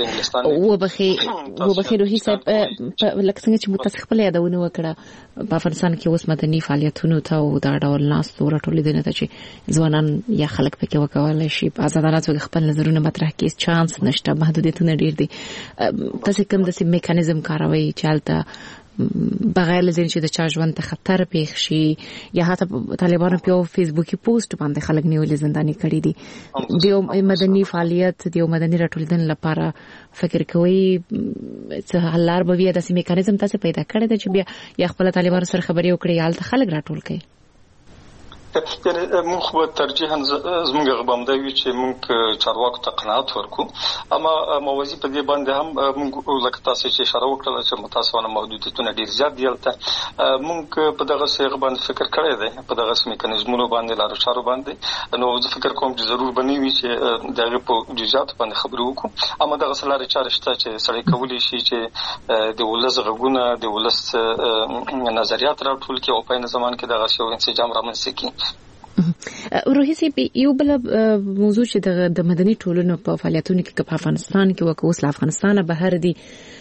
A: وبخي روحي صاحب لکه څنګه چې متاسف خپل یادونه وکړه په افغانستان کې اوس مدني فعالیتونو ته او دا ډول ناس ورټولېدنه ته چې ځوانان یا خلک پکې وکولای شي په آزادانه توګه خپل نظرونه مطرح کړي چانس نشته محدودیتونه ډېر دي تاسو کوم د میکانیزم کاروي چې حالت بغیر لزین چې د چا ژوند ته خطر پیښ شي یا حتی طالبانو په فیسبوکي پوسټ باندې خلک نیولې زنداني کړي دي د مدني فعالیت د مدني راټولېدنې لپاره فکر کوي چې حل لار به وي داسې میکانیزم تاسو پیدا کړی دی چې بیا یا خپل طالبانو سره خبرې وکړي یا خلک راټول کړي
F: یعنی موږ خو ترجیحاً زموږ غبامده وی چې موږ چارواکو ته قناعت ورکو اما موازی په دې باندې هم موږ لکه تاسو چې اشاره وکړه چې متاسفانه محدودیتونه ډیر زیات دي تلته موږ په دغه څه باندې فکر کړی دی په دغه میکانیزمونو باندې لارو چارو باندې نو زه فکر کوم چې ضرور بنوي وي چې دغه په جزئیات باندې خبرې وکړو اما دغه لارې چارې شته چې سړی کولی شي چې د ولس غږونه د ولس نظریات راټول کړي او په نظام کې دغه شی انسجام رامنځته کړي
A: روحي سي یو بل موضوع چې د مدني ټولنو په فعالیتونو کې په افغانستان کې وکوس افغانستان بهر دي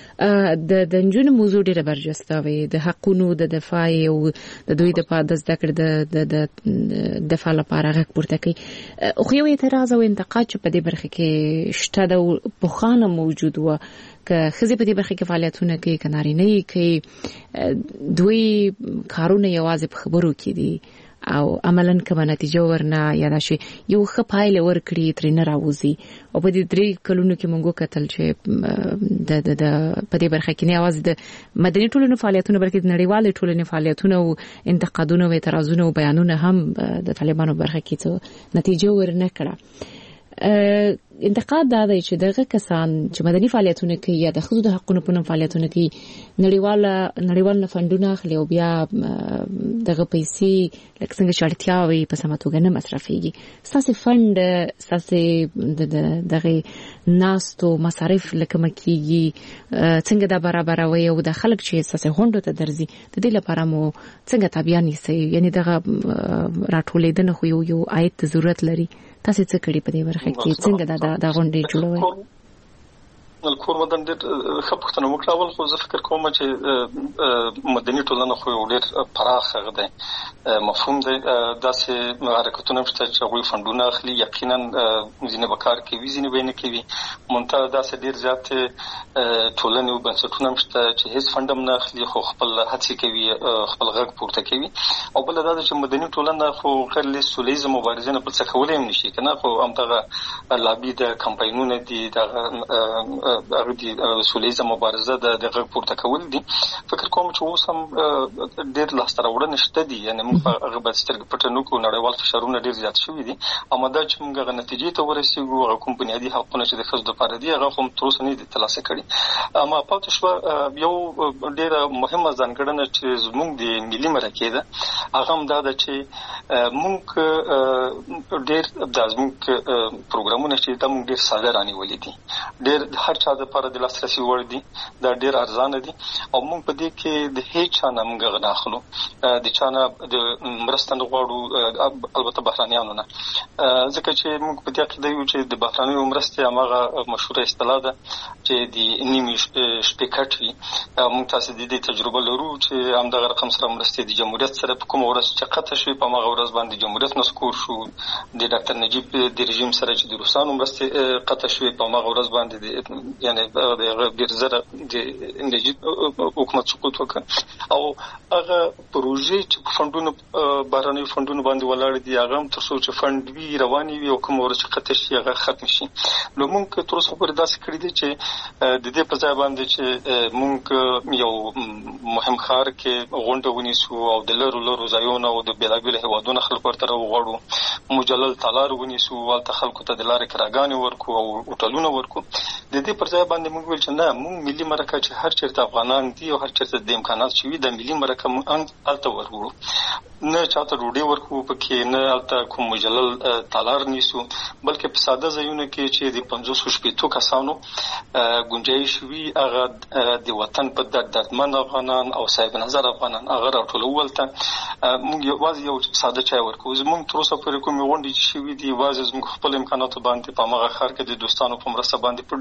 A: د نجونو موضوع ډیره برجسته وي د حقونو د دفاع او د دوی د پاد زده کړې د دفاع لپاره غږ پورته کوي خو یو اعتراض او انتقاد چې په دې برخه کې شته د بخانه موجود و که خزي په دې برخه کې فعالیتونه کوي کناري نه کوي دوی کارونه یوازې په خبرو کې دي او عملاً کومه نتیجه ورنه یا دا شي یو ښه پایله ورکړي ترې نه راوځي او په دې 3 کلونو کې موږ کتل چې د په دې برخه کې نه आवाज د مدني ټولنو فعالیتونه بلکې د نړیوالې ټولنې فعالیتونه او انتقادونه او اعتراضونه او بیانونه هم د طالبانو برخه کې څه نتیجه ورنه کړه انتقاد دا دی چې دغه کسان چې مدني فعالیتونه کوي یا د خزو د حقوقو په فعالیتونه کوي نړیوال فندونه اخلي او بیا دغه پیسې لکه څنګه چې اړتیا وي په سمه توګه نه مصرفيږي ساسي فند ساسي دغه ناستو مصارف لکه مکیږي څنګه دا برابروي او د خلک چې ساسي هوندو ته درځي د دې لپاره مو څنګه تابعانی سي یعنی دغه راټولېدنه خو یو آیت ضرورت لري تاسو څه کړی په دې ورخه کې څنګه دا غونډې جوړوي
F: الکور مدن ډېر خپختنه وکړول خو زه فکر کوم چې مدني ټولنه خو ډېر پراخ غده مفهوم دی داسې حرکتونه چې غوي فندونه اخلي یقینا ځینې بکار کوي ځینې بینه کوي مونته داسې ډېر زیات ټولنه او بنسټونه چې هیڅ فندم نه اخلي خو خپل هڅې کوي خپل غږ پورته کوي او بل دا چې مدني ټولنه خو غیر له سولېزم مبارزه نه بل څه کولای نشي کنه خو همدغه لابي د کمپاینونه دي د هغه دي سولېزم مبارزه د غږ پورته کول دي فکر کوم چې اوس هم ډېر لاسته راوړنې شته دي یعنی موږ هغه به سترګې پټه نه کوو نړیوال فشارونه ډېر زیات شوي دي اما دا چې موږ هغه نتیجې ته ورسېږو هغه کوم بنیادي حقونه چې د ښځو دپاره دي هغه خو تر اوسه نه دي ترلاسه کړي اما پاتې شوه یو ډېره مهمه ځانګړنه چې زموږ د ملي مرکې ده هغه هم دا ده چې موږ ډېر د زموږ پروګرامونه چې دا موږ ډېر ساده رانیولي دي ډېر هر چا د لپاره د لاسرسي وړ دي دا ډېر ارزانه دي او موږ په دې کې د هیڅ چا نه موږ نه اخلو د چا نه د مرسته نه غواړو البته بهرانیانو نه ځکه چې موږ په دې عقیده یو چې د بهرانیو مرستې هغه مشهوره اصطلاح ده چې د نیمې شپې کټ وي موږ تاسو د دې تجربه لرو چې همدغه رقم سره مرستې د جمهوریت سره په کوم ورځ چې قطع شوي په هغه ورځ باندې جمهوریت نسکور شو د ډاکټر نجیب د رژیم سره چې د روسانو مرستې قطع شوي په هغه ورځ باندې یعنی د ډېر زره د انرژي حکومت سقوط وکړ او هغه پروژې چې په فندونو بهرنیو فندونو باندې ولاړ دي هغه هم تر څو چې فند وي رواني وي او کوم ورځ قطع شي هغه ختم شي نو موږ تر اوسه پورې داسې کړي دي چې د دې په ځای باندې چې موږ یو مهم ښار کې غونډه ونیسو او د لرو ځایونو او د بېلابېلو هېوادونو خلکو ورته وغواړو مجلل تالار ونیسو هلته خلکو ته د لارې کراګانې ورکو او هوټلونه ورکو د دې پر ځای باندې موږ ویل چې نه موږ ملي مرکه چې هر چیرته افغانان دي او هر چیرته د امکانات شوي د ملي مرکه موږ هلته ورغړو نه چاته ډوډۍ ورکو پکې نه هلته کوم مجلل تالار نیسو بلکې په ساده ځایونو کې چې د 560 کسانو گنجایش وي هغه د وطن په دردمن افغانان او صاحب نظر افغانان هغه راټولول ته موږ یوازې یو ساده چای ورکو زموږ تر اوسه پورې کومې غونډې چې شوي دي یوازې زموږ خپل امکاناتو باندې په هغه ښار کې د دوستانو په مرسته باندې په ډېرو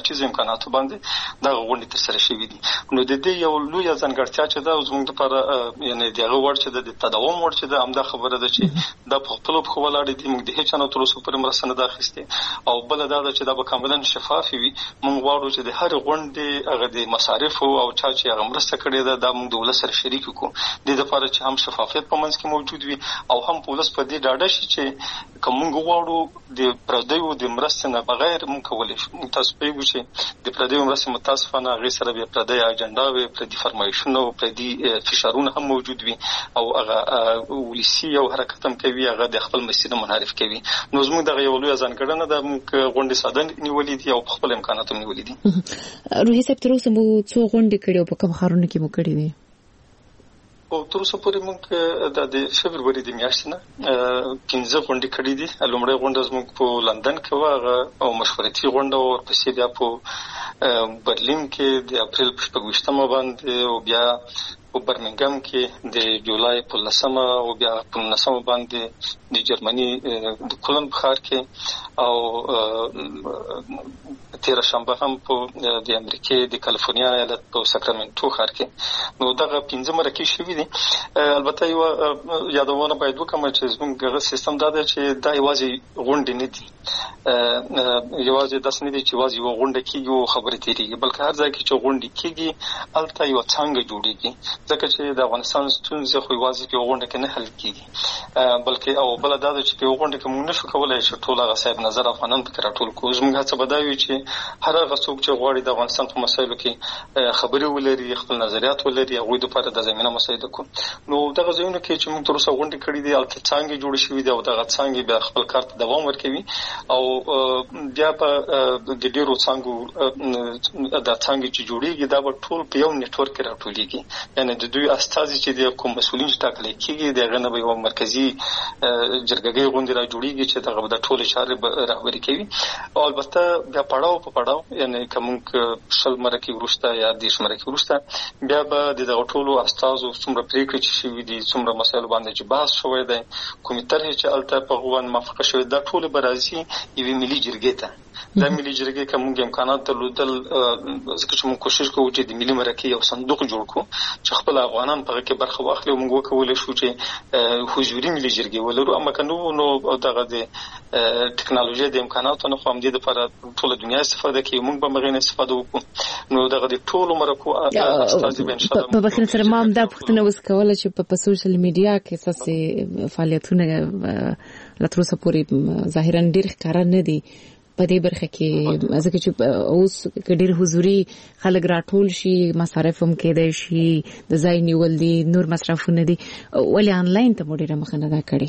F: چارچیز امکاناتو باندې دا غونډې تر سره شوې دي. نو د دې یو لوی ځانګړتیا چې دا زموږ لپاره یعنی دغه وړ چې د تداوم وړ چې دا همدا خبره ده چې دا په خپل په ولاړ دي. موږ د هیڅ نه تر اوسه پورې مرسته نه ده اخیستې او بل دا چې دا به کاملا شفاف وي. موږ غواړو چې د هر غونډې هغه د مصارف او چا چې هغه مرسته کړې ده دا موږ د ولس سره شریک کړو د لپاره چې هم شفافیت په منځ کې موجود وي او هم ولس په دې ډاډه شي چې کوم موږ غواړو د پردیو د مرستې نه بغیر موږ کولای شو. تاسو په یوه چې د پردیو مرستې متاسفانه هغه سره به پردی اجنډا وي، پردی فرمایشونه او پردی فشارونه هم موجود وي او هغه ولسی او حرکت هم کوي، هغه د خپل مسیر منحرف کوي. نو زموږ دغه یو لوی ځانګړنه ده، موږ غونډې ساده نیولې دي او خپل امکانات هم نیولې دي.
A: روحي صاحب تر اوسه مو څو غونډې کړې او په کوم ښارونو کې مو کړې دي؟
F: او تر اوسه پورې موږ د فبروري د میاشتې نه 15 غونډې کړې دي. لومړی غونډه زموږ په لندن کې وه او مشورتي غونډه او ورپسې بیا په برلین کې د اپریل په 26 باندې او بیا په برمنګم کې د جولای په 10 او بیا په 19 باندې د جرمني د کولن ښار کې او تیر شنبه هم په د امریکای د کالیفورنیا ایالت په ساکرامنټو ښار کې. نو دغه 15 مرکې شوې دي. البته یو یادونه باید وکړم چې زموږ سیستم دا دی چې دا یوازې غونډې نه دي، یوازې داسې نه دي چې یوازې یو غونډه کېږي او خبرې تېرېږي، بلکې هر ځای کې چې غونډې کېږي هلته یوه څانګه جوړېږي، ځکه چې د افغانستان ستونزې خو یوازې په یوه غونډه کې نه حل کېږي، بلکې او بله دا ده چې په یوه غونډه کې موږ نشو کولی چې ټول هغه صاحب نظر افغانان پکې راټول کړو. زموږ هڅه به دا وي چې هر هغه څوک چې غواړي د افغانستان په مسایلو کې خبرې ولري، خپل نظریات ولري، هغوی دپاره د زمینه مساعده کړو. نو دغه ځایونو کې چې موږ تر اوسه غونډې کړې دي هلته څانګې جوړې شوي دي او دغه څانګې بیا خپل کار ته دوام ورکوي او بیا به د ډېرو څانګو دا څانګې چې جوړېږي دا به ټول په یو نیټورک کې راټولېږي. یعنې د دوی استازي چې د کوم مسؤلین چې ټاکلی کېږي د هغه نه به یوه مرکزي جرګګۍ غوندې را جوړېږي چې دغه به د ټولې چارې رهبري کوي. او البته بیا پړاو په پړاو یعنې که موږ 20 مرکې وروسته یا 10 مرکې وروسته بیا به د دغه ټولو استازو څومره پرېکړې چې شوي دي، څومره مسایلو باندې چې بحث شوی دی، کومې طرحې چې هلته په هغو باندې موافقه شوې دا ټولې به راځي یوې ملي جرګې ته. دا ملي جرګې که موږ امکانات درلودل، ځکه چې موږ کوشش کوو چې د ملي مرکې یو صندوق جوړ کړو چې خپل افغانان په هغه کې برخه واخلي او موږ وکولی شو چې حضوري ملي جرګې ولرو. اما که نو دغه د ټکنالوژۍ د امکاناتو نه خو همدې دپاره ټوله دنیا استفاده کوي، موږ به هغې نه استفاده وکړو. نو دغه د ټولو مرکو استازي به انشاءالله
A: په بخښنه سره ما همدا پوښتنه اوس کوله چې په سوشل میډیا کې ستاسې فعالیتونه لا تر اوسه پورې ظاهرا ډېر ښکاره نه دي په دې برخه کې، ځکه چې اوس ډېر حضوري خلک راټول شي، مصارف هم کېدای شي، د ځای نیول دي، نور مصرفونه دي، ولې آنلاین ته مو ډېره مخه نه ده کړې؟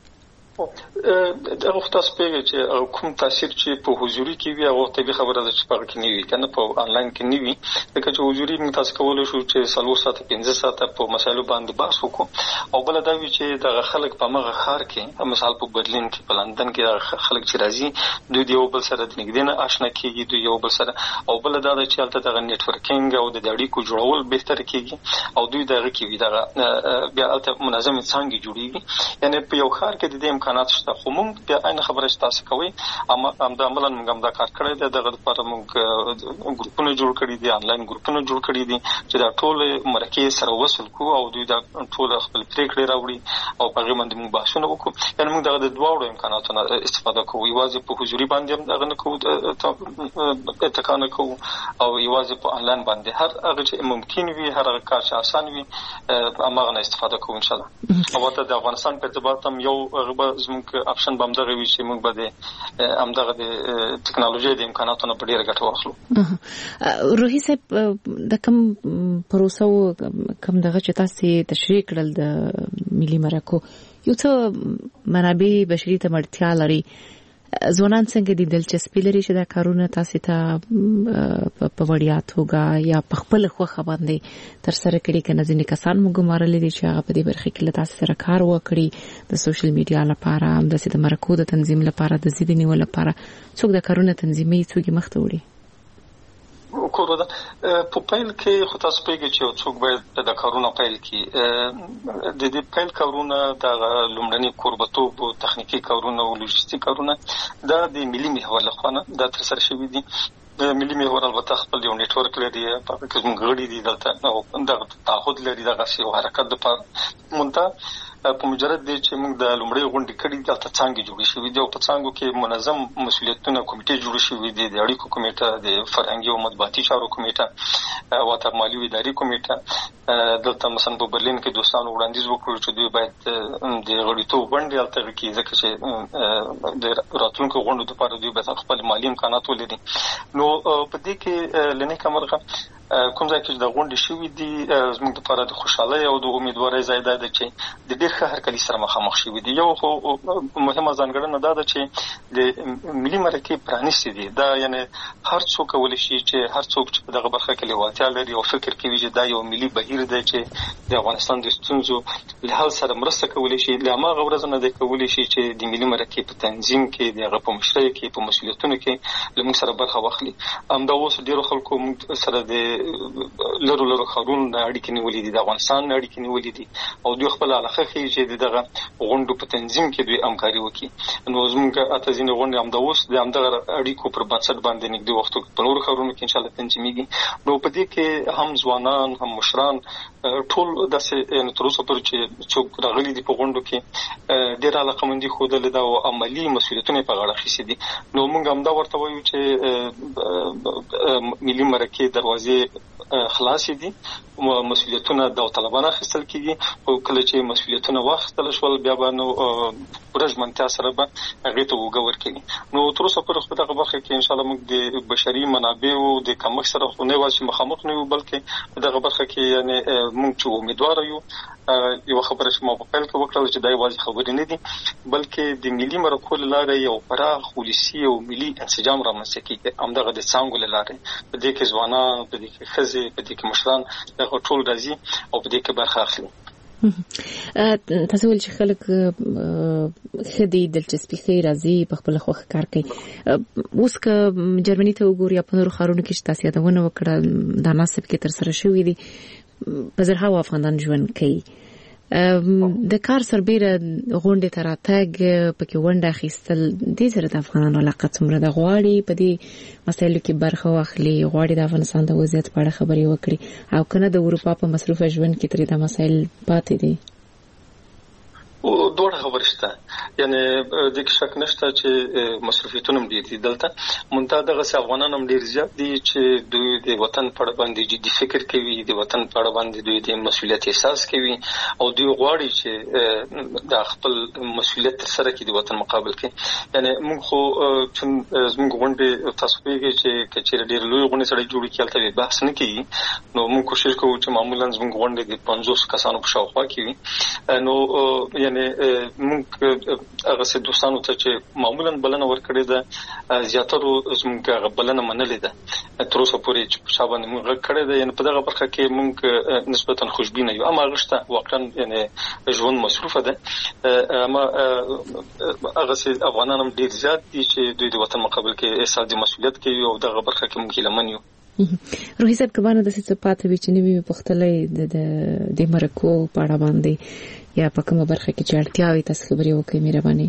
F: دغه خو تاسو پوهېږئ چې کوم تاثیر چې په حضوري کې وي هغه طبیعي خبره ده چې په هغه کې نه وي، که نه په آنلاین کې نه وي. ځکه چې حضوري موږ تاسو کولی شو چې 4 ساعته 15 ساعته په مسایلو باندې بحث وکړو. او بله دا وي چې دغه خلک په همغه ښار کې، مثال په برلین کې، په لندن کې دغه خلک چې راځي دوی د یو بل سره د نږدې نه اشنا کېږي، دوی یو بل سره. او بله دا ده چې هلته دغه نیټورکینګ او د اړیکو جوړول بهتره کېږي او دوی دغه کې وي دغه بیا هلته منظمې څانګې جوړېږي. یعنې په یو ښار کې د دې امکانات شته، خو موږ بیا عین خبره چې تاسو کوئ همدا عملاً موږ همدا کار کړی دی. دغه لپاره موږ ګروپونه جوړ کړي دي، آنلاین ګروپونه جوړ کړي دي چې دا ټولې مرکې سره وصل کړو او دوی دا ټول خپل پرېکړې راوړي او په هغې باندې موږ بحثونه وکړو. یعنې موږ دغه د دواړو امکاناتو نه استفاده کوو، یوازې په حضوري باندې هم دغه نه کوو، اتکا نه کوو، او یوازې په آنلاین باندې هر هغه چې ممکن وي، هر هغه کار چې اسان وي هماغه نه استفاده کوو انشاءالله. او ورته د افغانستان په اعتبار هم یو هغه به زموږ اپشن به همدغه وي چې موږ به د همدغه د ټکنالوژۍ د امکاناتو نه په ډېره ګټه واخلو.
A: روحي صاحب د کوم پروسه او کوم دغه چې تاسې تشریح کړل د ملي مرکو، یو څه منابع بشري ته اړتیا لري، ځوانان څنګه دي دلچسپي لري چې دا کارونه تاسې ته په وړیا توګه یا په خپله خوښه باندې ترسره کړي؟ که نه ځینې کسان مو ګمارلی دي چې هغه په دې برخه کې له تاسې سره کار وکړي د سوشل میډیا لپاره، همداسې د مرکو د تنظیم لپاره، د ضد نیول لپاره، څوک دا کارونه تنظیموي، څوک یې مخ ته وړي؟
F: کورو ده په پیل کې خو تاسو پوهیږئ چې څوک باید د کارونه پیل کړي. د دې پیل کارونه د لومړني کوربتوب تخنیکی کارونه او لوجستیک کارونه دا د ملي محور لخوا نه دا ترسره شوي دي. ملي محور البته خپل یو نیټورک لري په کې موږ غړي دي دلته او د تعهد لري دغه سی حرکت د مونته په مجرد دی چې موږ د لومړی غونډې کړي دلته څنګه جوړې شوې دي او په څنګه کې منظم مسولیتونه کمیټې جوړې شوې دي د اړیکو کمیټه د فرهنګي او مطبوعاتي چارو کمیټه او د مالی اداري کمیټه دلته مثلا په برلین کې دوستانو وړاندیز وکړ چې دوی باید د غړیتوب غونډې الته کې ځکه چې د راتلونکو غونډو لپاره دوی باید خپل مالی امکانات ولري نو په دې کې لنی کمرغه کوم ځای کې د غونډې شوې دي زموږ لپاره د خوشحالۍ او د امیدوارۍ ځای دی چې د ډېر ښه هرکلي سره مخامخ شوي دي. یو خو مهمه ځانګړنه دا ده چې د ملي مرکې پرانیستې دي دا یعنی هر څوک کولی شي چې هر څوک چې په دغه برخه کې لیوالتیا لري او فکر کوي چې دا یو ملي بهیر دی چې د افغانستان د ستونزو له حل سره مرسته کولی شي له هماغه ورځې نه دی کولی شي چې د ملي مرکې په تنظیم کې د هغه په مشرۍ کې په مسؤلیتونو کې له موږ سره برخه واخلي. همدا اوس ډېرو خلکو موږ سره د لرو خارون د اړیکې نیولې دي د افغانستان اړیکې نیولې دي او دوی خپل علاقه کوي چې دغه غونډو په تنظیم کې دوی همکاري وکړي. نو زموږ اته ځینې غونډې همدا اوس د همدغه اړیکو پر بنسټ باندې نږدې وختو په نورو ښارونو کې انشاءالله تنظیمېږي. نو په دې کې هم ځوانان هم مشران ټول داسې تر اوسه پورې چې څوک راغلي دي په غونډو کې ډېره علاقمندي ښودلې ده او عملي مسؤلیتونه په غاړه اخیستي دي. نو موږ همدا ورته وایو چې ملي مرکې دروازې خلاصې دي مسؤلیتونه داوطلبانه اخیستل کېږي او کله چې مسؤلیتونه واخیستل شول بیا به نو ورژمنتیا سره به هغې ته اوږه ورکوي. نو تر اوسه پورې په دغه برخه کې انشاءالله موږ د بشري منابعو د کمښت سره خو نه یوازې چې مخامخ نه یو بلکې په دغه برخه کې یعنی موږ چې امیدواره یو یو خبره چې ما په پیل کې وکړه چې دا یوازې خبرې نه دي بلکې د ملي مرکو له لارې یو پراخ ولسي او ملي انسجام رامنځته کېږي. همدغه د څانګو له لارې په دې کې ځوانان په دې کې ښځې په دې کې مشران دغه ټول راځي او په دې کې برخه اخلي.
A: تاسو ول چې خلک خدي دلچسپي خیر راځي په خپل خوخه کار کوي. اوس که جرمني ته وګوري په نورو ښارونو کې چې تاسو یادونه وکړه دا ناسب کې تر سره شوې دي په زرهاو افغانان ژوند کوي. د کار سربېره غونډې ته راتګ پکې ونډه اخیستل دې سره د افغانانو علاقه څومره ده غواړي په دې مسایلو کې برخه واخلي غواړي د افغانستان د وضعیت په اړه خبرې وکړي او کنه د اروپا په مصروفه ژوند کې ترې دا مسایل پاتې دي؟
F: دوه خبرې شته یعنی د کې شک نشته چې مصرفیتونه هم ډېر دي دلته منتها دغسې افغانان هم ډېر زیات دي چې دوی د وطن په اړه باندې جدي فکر کوي د وطن په اړه باندې دوی د مسؤلیت احساس کوي او دوی غواړي چې د خپل مسؤلیت ترسره کړي د وطن مقابل کې. یعنی موږ خو زموږ غونډې تاسو پوهېږئ چې که چېرې ډېرې لویې غونډې سړی جوړې کړي هلته بحث نه کېږي نو موږ کوشش کوو چې معمولا زموږ غونډې د 50 کسانو په شاوخوا کې وي. نو یعنی موږ هغه سه دوستانو ته چې معمولا بلنه ورکړې ده زیاترو زموږ هغه بلنه منلې ده تر اوسه پورې چې په شابه موږ کړې ده. یعنی په دغه برخه کې موږ نسبتا خوشبینه یو اما غشته واقعا یعنی ژوند مصروفه ده اما هغه سه افغانان هم ډېر زیات دي چې دوی د وطن مقابل کې احساس د مسؤلیت کوي او دغه برخه کې موږ لمن یو.
A: روحي صاحب کبانه د څه پاتې وی چې نوی پختلې د مرکو په اړه باندې یا په کومه برخه کې چې اړتیا وي تاسو خبرې وکړئ مهرباني.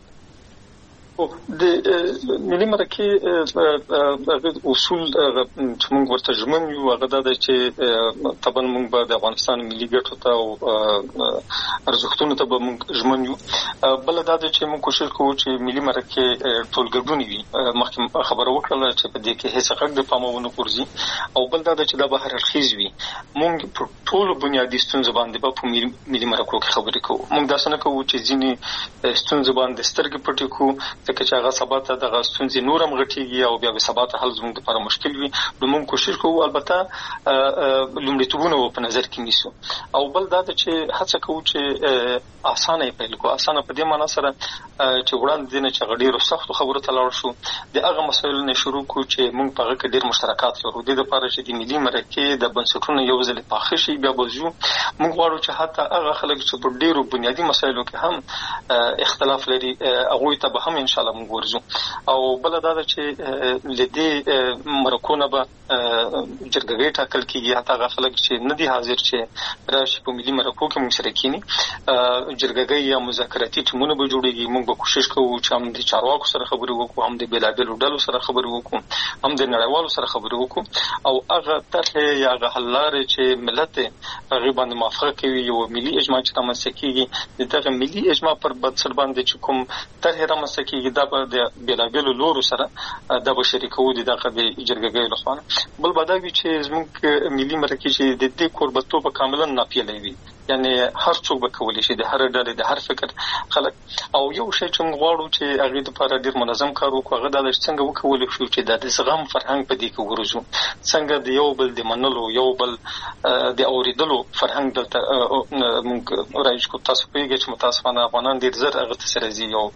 F: د ملي مرکې اصول چې موږ ورته ژمن یو هغه دا دی چې طبعا موږ به د افغانستان ملي ګټو ته او ارزښتونو ته به موږ ژمن یو. بل دا دی چې موږ کوشش کوو چې ملي مرکې ټول ګډون وي. مخکې خبره وکړله چې په دې کې هیڅ غږ د پامه ونه غورځي او بل دا دی چې دا به هر اړخیز وي. موږ په ټولو بنیادي ستونزو باندې به په ملي مرکو کې خبرې کوو. موږ داسې نه کوو چې ځینې ستونزو باندې سترګې پټې کړو ځکه چې هغه سبا ته دغه ستونزې نور هم غټېږي او بیا به سبا ته حل زموږ لپاره مشکل وي. نو موږ کوشش کوو البته لومړیتوبونه په نظر کې نیسو او بل دا ده چې هڅه کوو چې اسانه یې پیل کړو. اسانه په دې معنا سره چې وړاندې نه چې ډېرو سختو خبرو ته لاړ شو د هغه مسایلو نه شروع کړو چې موږ په هغه کې ډېر مشترکات لرو. د دې لپاره چې د ملي مرکې د بنسټونو یو ځل پاخه شي بیا به ځو. موږ غواړو چې حتی هغه خلک چې په ډېرو بنیادي مسایلو کې هم اختلاف لري هغوی ته به هم انشاءالله موږ ورځو. او بل دا ده چې لدې مرکونه به جرګې ټاکل کیږي هغه خلک چې نه دي حاضر چې راشي په ملي مرکو کې موږ سره کینی جرګې یا مذاکراتي ټیمونه به جوړیږي موږ به کوشش کوو چې هم د چارواکو سره خبرې وکړو هم د بیلابیلو ډلو سره خبرې وکړو هم د نړیوالو سره خبرې وکړو او هغه طرح یا هغه حل لارې چې ملت هغه باندې موافقه کوي یو ملي اجماع چې رامنځته کیږي دغه ملي اجماع پر بنسټ باندې چې کوم طرح رامنځته کیږي دا به د بیلابیلو لورو سره د شریکو دغه د جرګې لخوا بل بداوی چې زموږ ملي مرکه چې د دې قربتوب کاملا ناپیلې وي یعنی هر څوک به کولی شي د هر ډلې د هر فکر خلک او یو شی چې موږ غواړو چې هغه د لپاره ډیر منظم کار وکړو هغه د څنګه وکولای شو چې د زغم فرهنګ په دې کې ورزو څنګه د یو بل د منلو یو بل د اوریدلو فرهنګ دلته موږ راځو کو تاسو پیږي چې متاسفانه افغانان ډیر زر هغه سره زی یو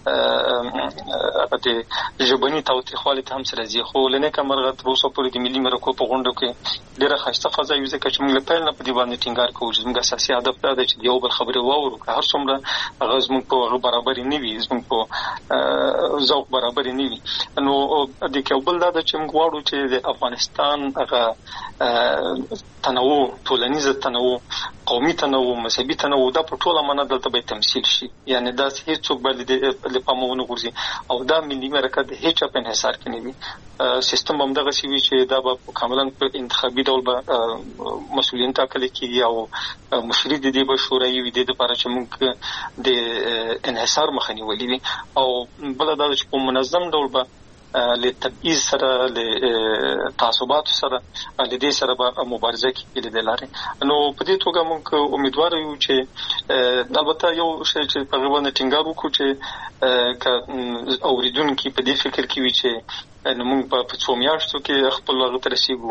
F: هغه د ژبني تاوتریخوالي ته هم سره زی خو لنه کمرغه تر اوسه پورې د ملي مرکو په غونډو کې ډیره خاصه فضا یو ځکه چې موږ په نه په دی باندې ټینګار کوو چې موږ اساسي هدف دا دی چې یو بل خبرې واورو که هر څومره هغه زموږ په برابر نه وي زموږ په ذوق برابر نه وي نو د کېبل دا چې موږ غواړو چې د افغانستان هغه تنوع ټولنیز تنوع قومي تنوع مذهبي تنوع دا په ټوله معنا دلته به تمثيل شي یعنی دا هیڅ څوک بل د پامونه ورزي او دا ملي مرکه د هیڅ په انحصار کې نه وي سیستم هم دغه سی وی چې دا به کاملا په انتخابي ډول به مسؤلین ټاکل کیږي او مشري د دې به شورای وي د لپاره چې موږ د انحصار مخنی ولې وي او بل دا چې په منظم ډول به له تبعیض سره له تعصبات سره له دې سره به مبارزه کیږي د لارې نو په دې توګه موږ امیدوار یو چې البته یو شی چې په غوښنه ټینګار وکړو چې ک اوریدونکو په دې فکر کې وي چې نو موږ په څو میاشتو کې خپل وخت رسیدو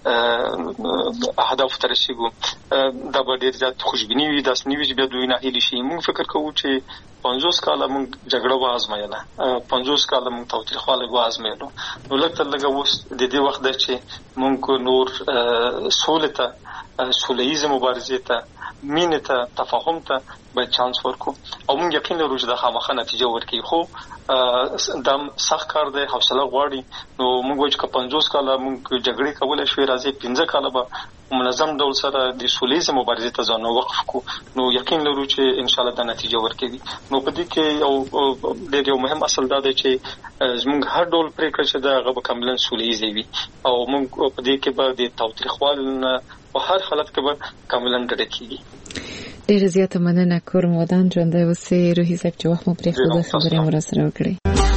F: اهداف ته رسیدو دا به ډیر زیات خوشبینی وي داس نیوي چې بیا دوی نه هیلي شي موږ فکر کوو چې 50 کاله موږ جګړه وازمایله 50 کاله موږ تاوتریخواله وازمایلو نو لکه اوس د دې وخت دی چې موږ نور سولته سولهیزه مبارزه ته مینه ته تفاهم ته به چانس ورکو او موږ یقین لرو چې د خامخا نتیجه ورکړي خو دا سخت کار دی حوصله غواړي نو موږ وایو چې 50 کاله موږ جګړې کولای شو راځي 15 کاله به منظم ډول سره د سولهیزه مبارزه ته ځان وقف کو نو یقین لرو چې ان شاء الله دا نتیجه ورکړي نو په دې کې یو مهم اصل دا دی چې زموږ هر ډول پریکړه چې دا غو کاملا سولهیزه وي او موږ په دې کې به د تاوتریخوالي په هر حالت کې به کاملا ډډه کیږي
A: ډیر زیاته مننه کوم ودان ژوندۍ اوسې روحي صاحب چې وخت مو پرې خو د خبرې مو سره وکړي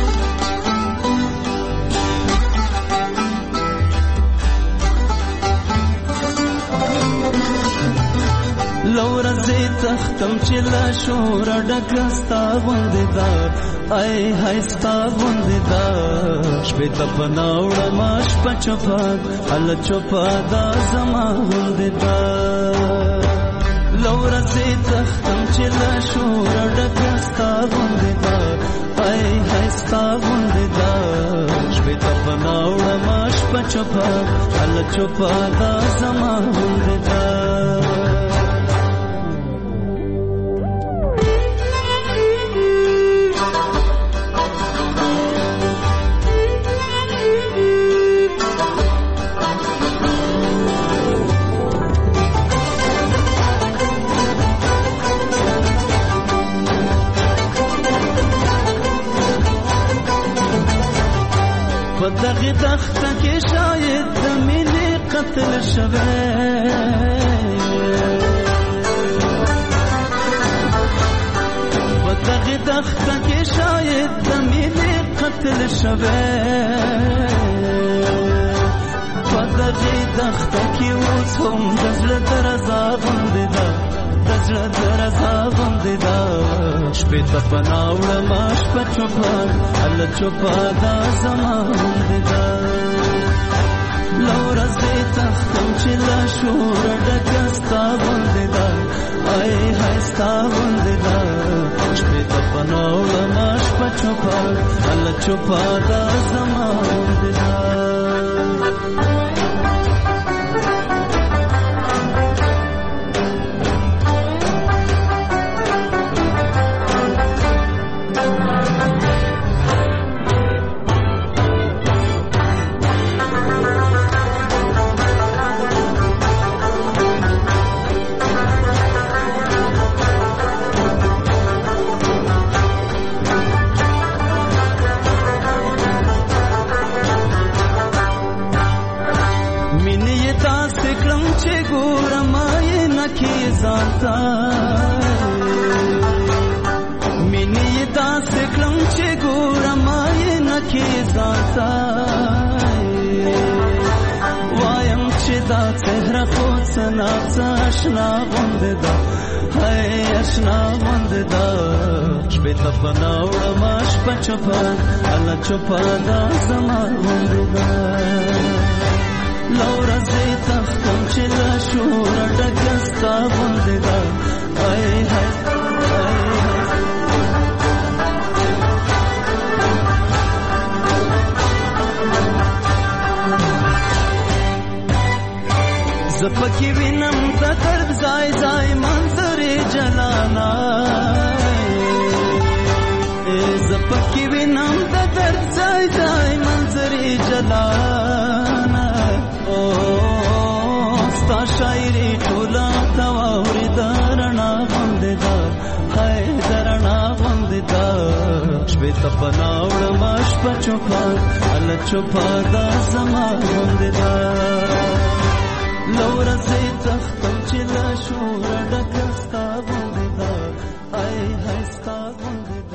G: لورا زي تختم چې لا شور ډکستا غوندې دا اي هاي ستا غوندې دا شپې ته پناوړه ماش پچپا ال چپا دا زما غوندې دا لورا زي تختم چې لا شور ډکستا غوندې دا اي هاي ستا غوندې دا شپې ته پناوړه ماش پچپا ال چپا دا زما غوندې دا دغه تخته کې شاید د مینې قتل شوه دغه تخته کې شاید د مینې قتل شوه دغه تخته کې اوس هم د زړه درزا غوندې ده د زړه درزا غوندې ده شپې ته پناوړه ماش په چوپا ال چوپا دا زما غوندې ده لورا زه تختم چې لا شور ډکه ستا غوندې ده آی هاي ستا غوندې ده شپې ته پناوړه ماش په چوپا ال چوپا دا زما غوندې ده داسې کړم چې ګورم آینه کې ځانته وایم چې دا څهره خو څه ناڅه اشنا غوندې ده هی اشنا غوندې ده شپې ته پناه وړم شپه چوپه الله چوپه دا زما غوندې ده له ورځې تښتم چې له شوره ډکه ستا غوندې ده هی هی زپکی وینم د درد ځای ځای منظرې جلانا زپکی وینم د درد ځای ځای منظرې جلانا او ستا شاعري ټوله تا واورې د رڼا غوندې ده هی د رڼا غوندې ده شپې ته پناه وړم شپه چوپه الله چوپه دا زما غوندې ده لورځې تختم چې لا شوره